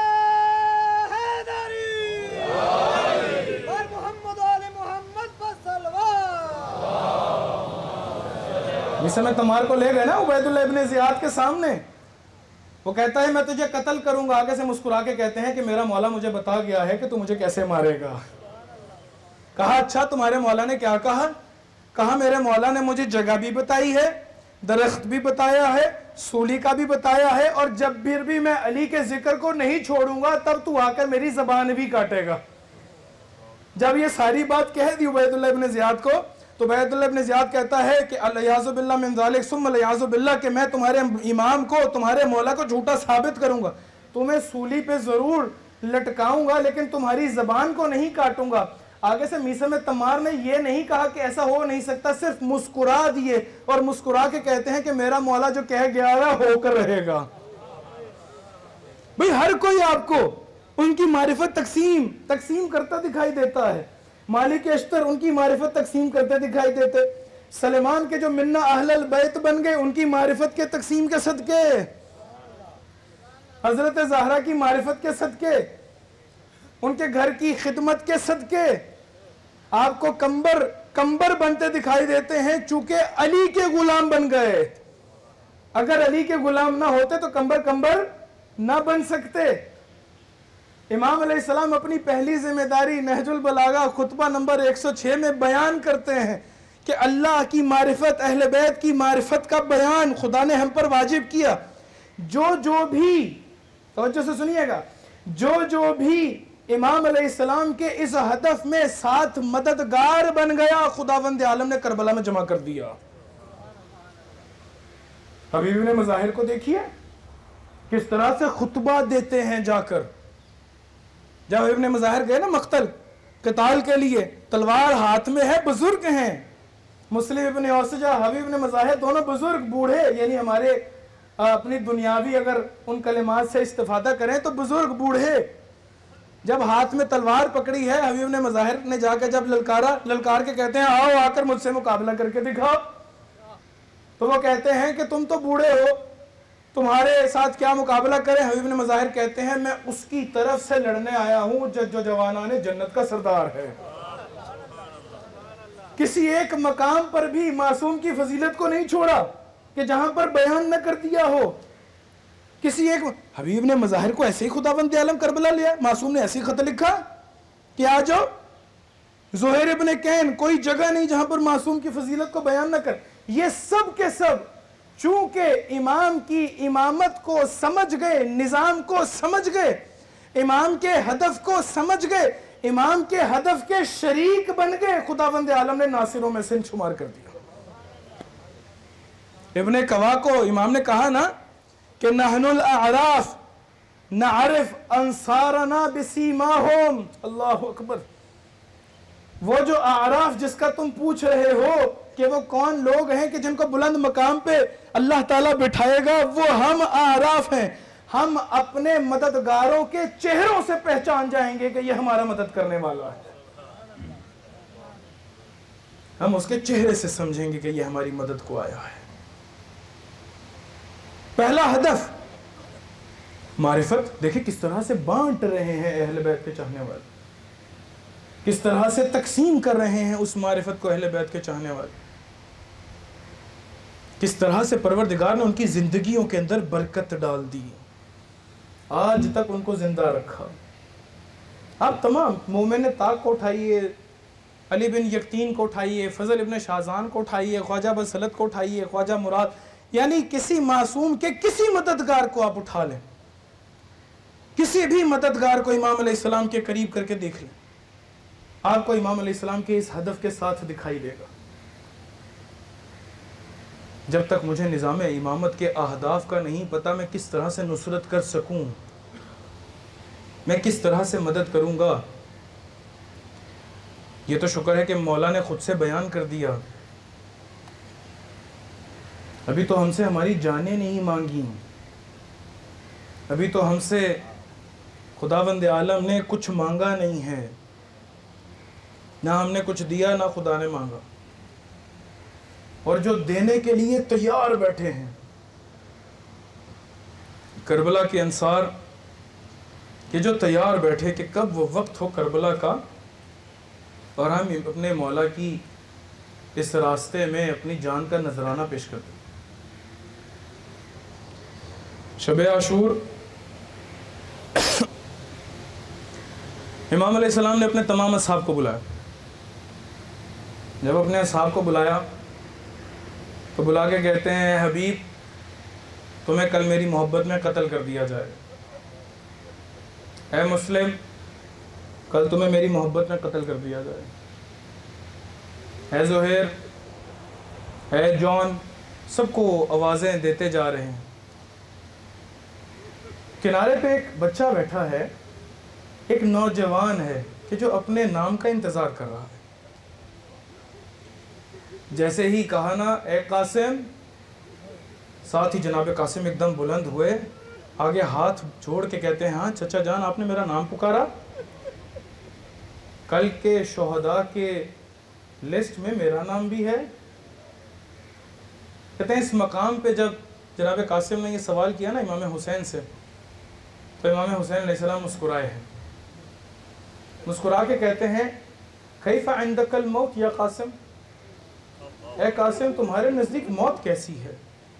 میثم تمار کو لے گئے نا عبید اللہ ابن زیاد کے سامنے، وہ کہتا ہے میں تجھے قتل کروں گا، آگے سے مسکرا کے کہتے ہیں کہ میرا مولا مجھے بتا گیا ہے کہ تو مجھے کیسے مارے گا۔ کہا اچھا تمہارے مولا نے کیا کہا؟ کہا میرے مولا نے مجھے جگہ بھی بتائی ہے، درخت بھی بتایا ہے، سولی کا بھی بتایا ہے، اور جب پھر بھی میں علی کے ذکر کو نہیں چھوڑوں گا تب تو آ کر میری زبان بھی کاٹے گا۔ جب یہ ساری بات کہہ دی عبید اللہ ابن زیاد کو تو عبید اللہ ابن زیاد کہتا ہے کہ الیاذ باللہ من ذالک ثم الیاذ باللہ، کہ میں تمہارے امام کو، تمہارے مولا کو جھوٹا ثابت کروں گا، تمہیں سولی پہ ضرور لٹکاؤں گا لیکن تمہاری زبان کو نہیں کاٹوں گا۔ آگے سے میثم تمار نے یہ نہیں کہا کہ ایسا ہو نہیں سکتا، صرف مسکرا دیے اور مسکرا کے کہتے ہیں کہ میرا مولا جو کہہ گیا ہے ہو کر رہے گا۔ بھئی ہر کوئی آپ کو ان کی معرفت تقسیم تقسیم کرتا دکھائی دیتا ہے۔ مالک اشتر ان کی معرفت تقسیم کرتے دکھائی دیتے، سلیمان کے جو منا اہل البیت بن گئے ان کی معرفت کے تقسیم کے صدقے، حضرت زہرا کی معرفت کے صدقے، ان کے گھر کی خدمت کے صدقے آپ کو کمبر کمبر بنتے دکھائی دیتے ہیں، چونکہ علی کے غلام بن گئے۔ اگر علی کے غلام نہ ہوتے تو کمبر کمبر نہ بن سکتے۔ امام علیہ السلام اپنی پہلی ذمہ داری نہج البلاغہ خطبہ نمبر ایک سو چھ میں بیان کرتے ہیں کہ اللہ کی معرفت، اہل بیت کی معرفت کا بیان خدا نے ہم پر واجب کیا۔ جو جو بھی توجہ سے سنیے گا، جو جو بھی امام علیہ السلام کے اس ہدف میں ساتھ مددگار بن گیا خداوند عالم نے کربلا میں جمع کر دیا۔ حبیب نے مظاہر کو دیکھیے کس طرح سے خطبہ دیتے ہیں جا کر۔ جب ابن مظاہر گئے نا مقتل قتال کے لیے، تلوار ہاتھ میں ہے، بزرگ ہیں، مسلم ابن اوسجہ، حبیب ابن مظاہر دونوں بزرگ بوڑھے، یعنی ہمارے اپنی دنیاوی اگر ان کلمات سے استفادہ کریں تو بزرگ بوڑھے، جب ہاتھ میں تلوار پکڑی ہے حبیب ابن مظاہر نے جا کے جب للکارا، للکار کے کہتے ہیں آؤ آ کر مجھ سے مقابلہ کر کے دکھاؤ، تو وہ کہتے ہیں کہ تم تو بوڑھے ہو، تمہارے ساتھ کیا مقابلہ کریں؟ حبیب ابن مظاہر کہتے ہیں میں اس کی طرف سے لڑنے آیا ہوں جو جوانان جنت کا سردار ہے۔ کسی ایک مقام پر بھی معصوم کی فضیلت کو نہیں چھوڑا کہ جہاں پر بیان نہ کر دیا ہو۔ کسی ایک حبیب نے مظاہر کو ایسے ہی خداوند عالم کربلا لیا، معصوم نے ایسے ہی خط لکھا کہ آ جاؤ زہیر ابن کین، کوئی جگہ نہیں جہاں پر معصوم کی فضیلت کو بیان نہ کر۔ یہ سب کے سب چونکہ امام کی امامت کو سمجھ گئے، نظام کو سمجھ گئے، امام کے ہدف کو سمجھ گئے، امام کے ہدف کے شریک بن گئے، خداوند عالم نے ناصروں میں سے شمار کر دیا۔ ابن قوا کو امام نے کہا نا کہ نحن الاعراف نعرف انصارنا بسیماہم، اللہ اکبر۔ وہ جو اعراف جس کا تم پوچھ رہے ہو کہ وہ کون لوگ ہیں کہ جن کو بلند مقام پہ اللہ تعالیٰ بٹھائے گا، وہ ہم اعراف ہیں۔ ہم اپنے مددگاروں کے چہروں سے پہچان جائیں گے کہ یہ ہمارا مدد کرنے والا ہے، ہم اس کے چہرے سے سمجھیں گے کہ یہ ہماری مدد کو آیا ہے۔ پہلا ہدف معرفت، دیکھیں کس طرح سے بانٹ رہے ہیں اہل بیت کے چاہنے والے، کس طرح سے تقسیم کر رہے ہیں اس معرفت کو اہل بیت کے چاہنے والے، کس طرح سے پروردگار نے ان کی زندگیوں کے اندر برکت ڈال دی، آج تک ان کو زندہ رکھا۔ آپ تمام مومن طاق کو اٹھائیے، علی بن یقطین کو اٹھائیے، فضل ابن شاہزان کو اٹھائیے، خواجہ بسلط کو اٹھائیے، خواجہ مراد، یعنی کسی معصوم کے کسی مددگار کو آپ اٹھا لیں، کسی بھی مددگار کو امام علیہ السلام کے قریب کر کے دیکھ لیں، آپ کو امام علیہ السلام کے اس ہدف کے ساتھ دکھائی دے گا۔ جب تک مجھے نظام امامت کے اہداف کا نہیں پتا میں کس طرح سے نصرت کر سکوں، میں کس طرح سے مدد کروں گا، یہ تو شکر ہے کہ مولا نے خود سے بیان کر دیا، ابھی تو ہم سے ہماری جانیں نہیں مانگی، ابھی تو ہم سے خداوند عالم نے کچھ مانگا نہیں ہے، نہ ہم نے کچھ دیا نہ خدا نے مانگا، اور جو دینے کے لیے تیار بیٹھے ہیں۔ کربلا کے انصار کہ جو تیار بیٹھے کہ کب وہ وقت ہو کربلا کا اور ہم اپنے مولا کی اس راستے میں اپنی جان کا نذرانہ پیش کرتے۔ شب عاشور امام علیہ السلام نے اپنے تمام اصحاب کو بلایا۔ جب اپنے اصحاب کو بلایا تو بلا کے کہتے ہیں، اے حبیب تمہیں کل میری محبت میں قتل کر دیا جائے، اے مسلم کل تمہیں میری محبت میں قتل کر دیا جائے، اے زہیر، اے جان، سب کو آوازیں دیتے جا رہے ہیں۔ کنارے پہ ایک بچہ بیٹھا ہے، ایک نوجوان ہے کہ جو اپنے نام کا انتظار کر رہا ہے۔ جیسے ہی کہا نا اے قاسم، ساتھ ہی جناب قاسم ایک دم بلند ہوئے، آگے ہاتھ جوڑ کے کہتے ہیں، ہاں چچا جان آپ نے میرا نام پکارا، کل کے شہداء کے لسٹ میں میرا نام بھی ہے۔ کہتے ہیں اس مقام پہ جب جناب قاسم نے یہ سوال کیا نا امام حسین سے، تو امام حسین علیہ السلام مسکرائے ہیں، مسکرا کے کہتے ہیں، کیف عندک الموت یا قاسم، اے قاسم تمہارے نزدیک موت کیسی ہے؟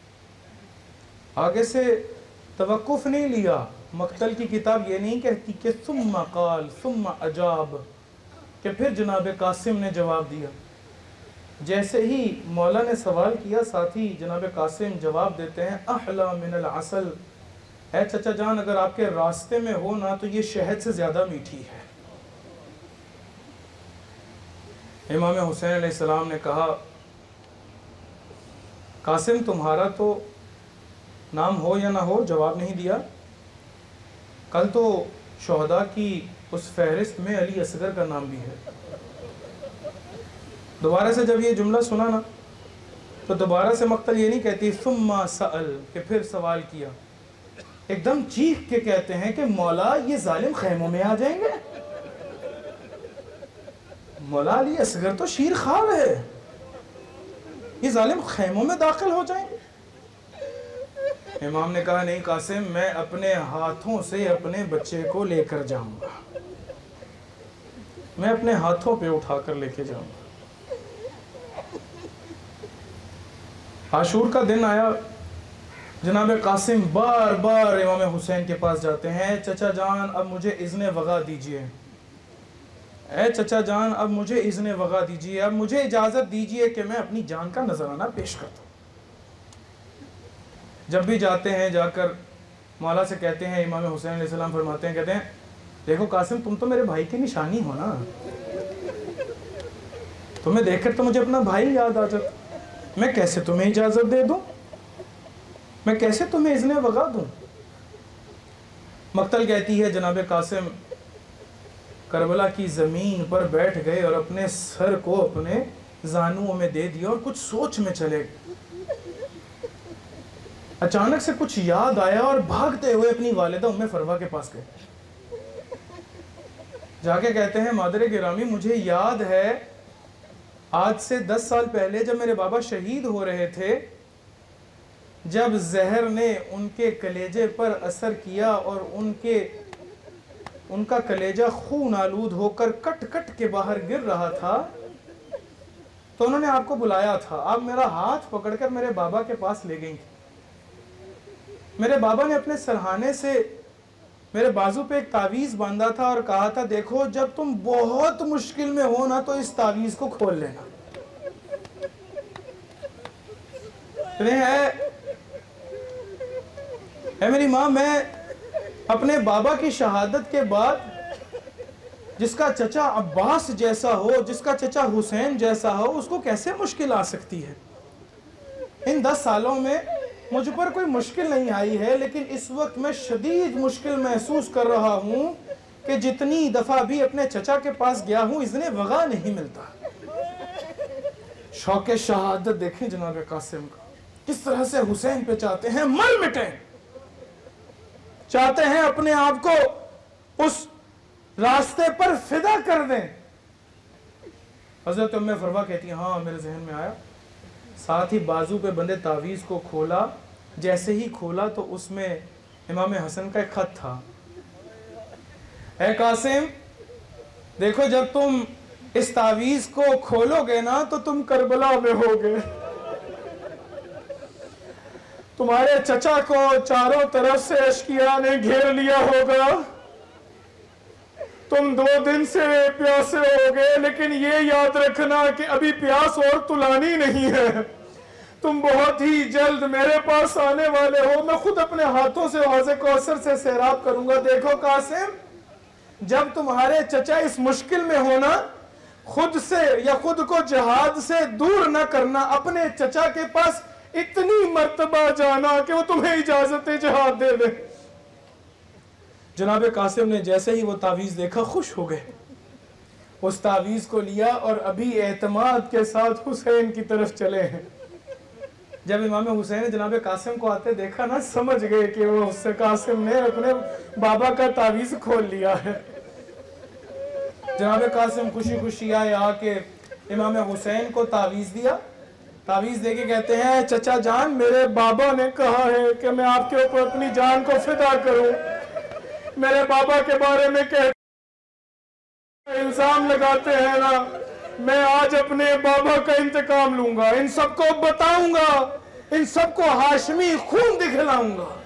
آگے سے توقف نہیں لیا، مقتل کی کتاب یہ نہیں کہتی کہ ثم قال ثم اجاب، کہ پھر جناب قاسم نے جواب دیا۔ جیسے ہی مولا نے سوال کیا ساتھ ہی جناب قاسم جواب دیتے ہیں، احلا من العسل، اے چچا جان اگر آپ کے راستے میں ہو نا تو یہ شہد سے زیادہ میٹھی ہے۔ امام حسین علیہ السلام نے کہا، قاسم تمہارا تو نام ہو یا نہ ہو جواب نہیں دیا، کل تو شہداء کی اس فہرست میں علی اصغر کا نام بھی ہے۔ دوبارہ سے جب یہ جملہ سنا نا تو دوبارہ سے مقتل یہ نہیں کہتی ثم سأل، کہ پھر سوال کیا، ایک دم چیخ کے کہتے ہیں کہ مولا یہ ظالم خیموں میں آ جائیں گے، مولا علی اصغر تو شیر خواب ہے، یہ ظالم خیموں میں داخل ہو جائیں گے۔ امام نے کہا، نہیں قاسم میں اپنے ہاتھوں سے اپنے بچے کو لے کر جاؤں گا، میں اپنے ہاتھوں پہ اٹھا کر لے کے جاؤں گا۔ عاشور کا دن آیا، جناب قاسم بار بار امام حسین کے پاس جاتے ہیں، چچا جان اب مجھے اذن وغا دیجئے، اے چچا جان اب مجھے اذن وغا دیجئے، اب مجھے اجازت دیجئے کہ میں اپنی جان کا نذرانہ پیش کرتا ہوں۔ جب بھی جاتے ہیں جا کر مولا سے کہتے ہیں، امام حسین علیہ السلام فرماتے ہیں، کہتے ہیں دیکھو قاسم تم تو میرے بھائی کی نشانی ہو نا، تمہیں دیکھ کر تو مجھے اپنا بھائی یاد آ جاتا، میں کیسے تمہیں اجازت دے دوں، میں کیسے تمہیں اذن وغا دوں۔ مقتل کہتی ہے جناب قاسم کربلا کی زمین پر بیٹھ گئے اور اپنے سر کو اپنے زانوں میں دے دیا اور کچھ سوچ میں چلے گئے۔ اچانک سے کچھ یاد آیا اور بھاگتے ہوئے اپنی والدہ ام فروا کے پاس گئے، جا کے کہتے ہیں، مادر گرامی مجھے یاد ہے آج سے دس سال پہلے جب میرے بابا شہید ہو رہے تھے، جب زہر نے ان کے کلیجے پر اثر کیا اور ان کے ان کا کلیجہ خون آلود ہو کر کٹ کٹ کے باہر گر رہا تھا، تو انہوں نے آپ کو بلایا تھا، آپ میرا ہاتھ پکڑ کر میرے بابا کے پاس لے گئی تھی، میرے بابا نے اپنے سرہانے سے میرے بازو پہ ایک تعویذ باندھا تھا اور کہا تھا، دیکھو جب تم بہت مشکل میں ہو نا تو اس تعویذ کو کھول لینا۔ اے میری ماں، میں اپنے بابا کی شہادت کے بعد جس کا چچا عباس جیسا ہو، جس کا چچا حسین جیسا ہو، اس کو کیسے مشکل آ سکتی ہے؟ ان دس سالوں میں مجھ پر کوئی مشکل نہیں آئی ہے، لیکن اس وقت میں شدید مشکل محسوس کر رہا ہوں کہ جتنی دفعہ بھی اپنے چچا کے پاس گیا ہوں اذن وغا نہیں ملتا۔ شوق شہادت دیکھیں جناب قاسم کا، کس طرح سے حسین پہ چاہتے ہیں مر مٹیں، چاہتے ہیں اپنے آپ کو اس راستے پر فدا کر دیں۔ حضرت ام فروا کہتی ہیں ہاں میرے ذہن میں آیا، ساتھ ہی بازو پہ بندے تعویذ کو کھولا، جیسے ہی کھولا تو اس میں امام حسن کا ایک خط تھا، اے قاسم دیکھو جب تم اس تعویذ کو کھولو گے نا تو تم کربلا میں ہوگے، تمہارے چچا کو چاروں طرف سے اشقیاء نے گھیر لیا ہوگا، تم دو دن سے پیاسے ہوگے، لیکن یہ یاد رکھنا کہ ابھی پیاس اور تلانی نہیں ہے، تم بہت ہی جلد میرے پاس آنے والے ہو، میں خود اپنے ہاتھوں سے حوض کوثر سے سیراب کروں گا۔ دیکھو قاسم، جب تمہارے چچا اس مشکل میں ہونا، خود سے یا خود کو جہاد سے دور نہ کرنا، اپنے چچا کے پاس اتنی مرتبہ جانا کہ وہ تمہیں اجازت جہاد دے دے۔ جناب قاسم نے جیسے ہی وہ تعویذ دیکھا خوش ہو گئے، اس تعویذ کو لیا اور ابھی اعتماد کے ساتھ حسین کی طرف چلے ہیں۔ جب امام حسین نے جناب قاسم کو آتے دیکھا نا، سمجھ گئے کہ وہ اس سے قاسم نے اپنے بابا کا تعویذ کھول لیا ہے۔ جناب قاسم خوشی خوشی آئے، آ کے امام حسین کو تعویذ دیا، تعویذ دے کے کہتے ہیں چچا جان میرے بابا نے کہا ہے کہ میں آپ کے اوپر اپنی جان کو فدا کروں، میرے بابا کے بارے میں کہتے الزام لگاتے ہیں نا، میں آج اپنے بابا کا انتقام لوں گا، ان سب کو بتاؤں گا، ان سب کو ہاشمی خون دکھلاؤں گا۔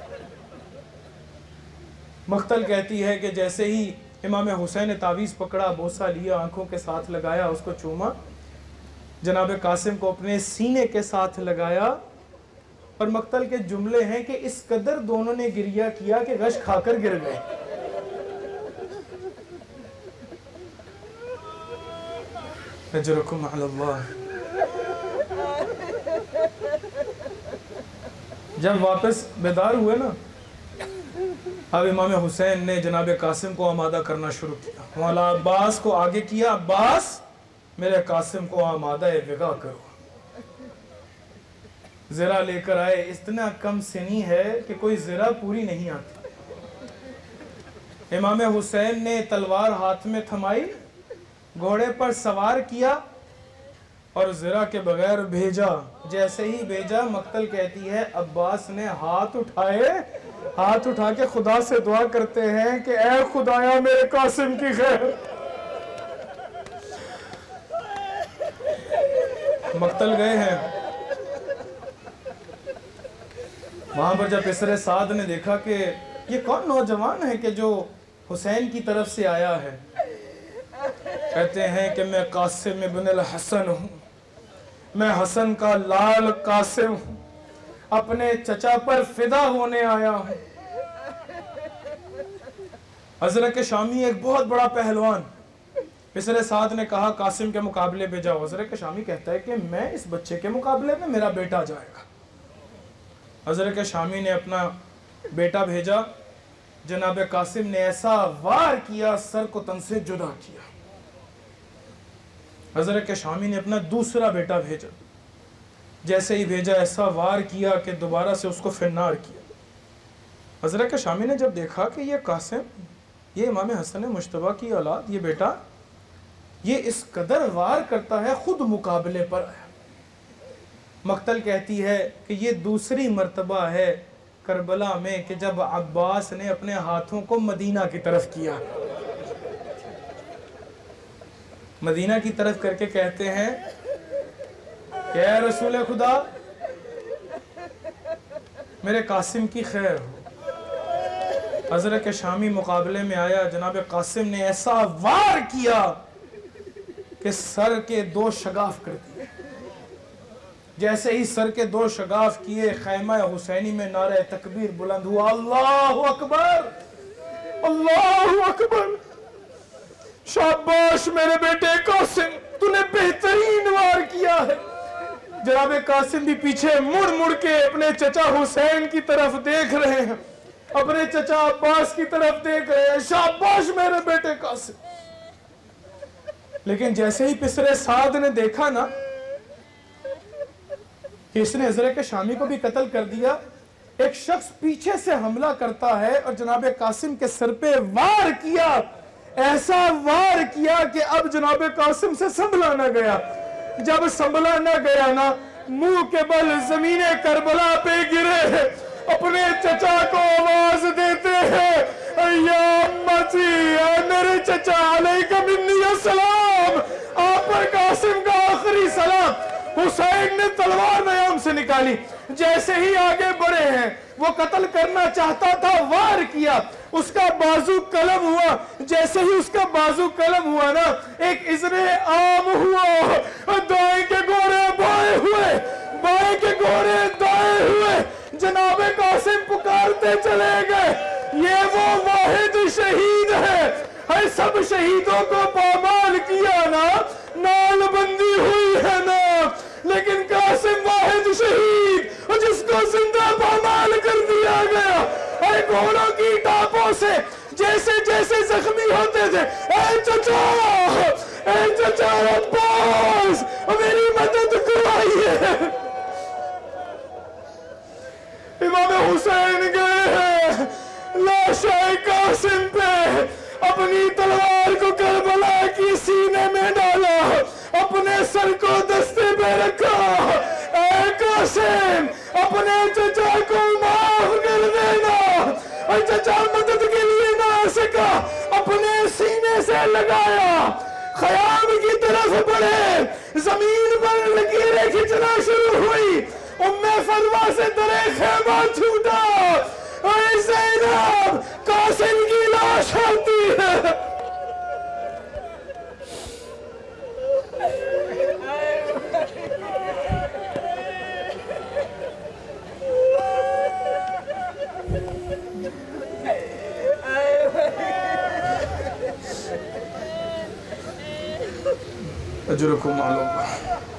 مقتل کہتی ہے کہ جیسے ہی امام حسین نے تعویذ پکڑا، بوسہ لیا، آنکھوں کے ساتھ لگایا، اس کو چوما، جناب قاسم کو اپنے سینے کے ساتھ لگایا، اور مقتل کے جملے ہیں کہ اس قدر دونوں نے گریہ کیا کہ غش کھا کر گر گئے۔ اجرکم علی اللہ۔ جب واپس بیدار ہوئے نا، اب امام حسین نے جناب قاسم کو آمادہ کرنا شروع کیا، مولا عباس کو آگے کیا، عباس میرے قاسم کو آمادہ وغا کرو۔ زرہ لے کر آئے، اتنا کم سنی ہے کہ کوئی زرہ پوری نہیں آتی۔ امام حسین نے تلوار ہاتھ میں تھمائی، گھوڑے پر سوار کیا اور زرہ کے بغیر بھیجا۔ جیسے ہی بھیجا، مقتل کہتی ہے عباس نے ہاتھ اٹھائے، ہاتھ اٹھا کے خدا سے دعا کرتے ہیں کہ اے خدایا میرے قاسم کی خیر۔ مقتل گئے ہیں، وہاں پر جب اسرے سعد نے دیکھا کہ یہ کون نوجوان ہے کہ جو حسین کی طرف سے آیا ہے، کہتے ہیں کہ میں قاسم ابن الحسن ہوں، میں حسن کا لال قاسم ہوں، اپنے چچا پر فدا ہونے آیا ہوں۔ حضرت شامی ایک بہت بڑا پہلوان، اسرے سعد نے کہا قاسم کے مقابلے پہ جاؤ۔ حضرت شامی کہتا ہے کہ میں اس بچے کے مقابلے میں میرا بیٹا جائے گا۔ حضرت شامی نے اپنا بیٹا بھیجا، جناب قاسم نے ایسا وار کیا، سر کو تن سے جدا کیا۔ حضرت شامی نے اپنا دوسرا بیٹا بھیجا، جیسے ہی بھیجا ایسا وار کیا کہ دوبارہ سے اس کو فنار کیا۔ حضرت شامی نے جب دیکھا کہ یہ قاسم، یہ امام حسن مجتبیٰ کی اولاد، یہ بیٹا یہ اس قدر وار کرتا ہے، خود مقابلے پر آیا۔ مقتل کہتی ہے کہ یہ دوسری مرتبہ ہے کربلا میں کہ جب عباس نے اپنے ہاتھوں کو مدینہ کی طرف کیا، مدینہ کی طرف کر کے کہتے ہیں کہ اے رسول خدا میرے قاسم کی خیر ہو۔ حضرت شامی مقابلے میں آیا، جناب قاسم نے ایسا وار کیا کہ سر کے دو شگاف کر دیے۔ جیسے ہی سر کے دو شگاف کیے، خیمہ حسینی میں نعرہ تکبیر بلند ہوا، اللہ اکبر اللہ اکبر، شاباش میرے بیٹے قاسم، تو نے بہترین وار کیا ہے۔ جناب قاسم بھی پیچھے مڑ مڑ کے اپنے چچا حسین کی طرف دیکھ رہے ہیں۔ اپنے چچا عباس کی طرف دیکھ رہے ہیں، شاباش میرے بیٹے قاسم۔ لیکن جیسے ہی پسرے سعد نے دیکھا نا کہ اس نے حضرت شامی کو بھی قتل کر دیا، ایک شخص پیچھے سے حملہ کرتا ہے اور جناب قاسم کے سر پہ وار کیا، ایسا وار کیا کہ اب جناب قاسم سے سنبھلا نہ گیا۔ جب سنبھلا نہ گیا نا، منہ کے بل زمین کربلا پہ گرے، اپنے چچا کو آواز دیتے ہیں، یا امتی، اے میرے چچا، علیکہ منی السلام، آپ پر قاسم کا آخری سلام۔ حسین نے تلوار نیام سے نکالی، جیسے ہی آگے بڑھے ہیں، وہ قتل کرنا چاہتا تھا، وار کیا، اس کا بازو قلم ہوا، جیسے ہی اس کا بازو قلم ہوا نا، ایک عذر عام ہوا، دائیں کے گھوڑے بائیں ہوئے، بائیں کے گھوڑے دائیں ہوئے، جناب قاسم پکارتے چلے گئے، یہ وہ واحد شہید ہے، ہے سب شہیدوں کو پامال کیا نا، نال بندی ہوئی ہے نا، لیکن قاسم واحد شہید جس کو زندہ پامال کر دیا گیا، اے گھوڑوں کی ٹاپوں سے جیسے جیسے زخمی ہوتے تھے، اے چچا، اے چچا عباس، میری مدد کرائیے۔ امام حسین گئے ہیں لاشِ قاسم پہ، اپنی تلوار کو کربلا کی سینے میں ڈالا، اپنے سر کو دستے پہ رکھا، اے قاسم اپنے چچا کو معاف کر دینا، اور چچا مدد کے لیے نہ آ سکا، اپنے سینے سے لگایا، خیام کی طرف بڑھے، زمین پر لکیریں کھچنا شروع ہوئی، ام فروا سے درے خیمہ چھوٹا، اے زینب، قاسم کی لاش آتی ہے۔ اجرکم علی اللہ،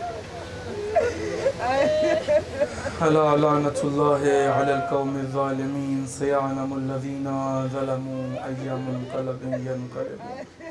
الا لعنت اللہ علی القوم الظالمین، سیعلم الذین ظلموا ای منقلب ینقلبون۔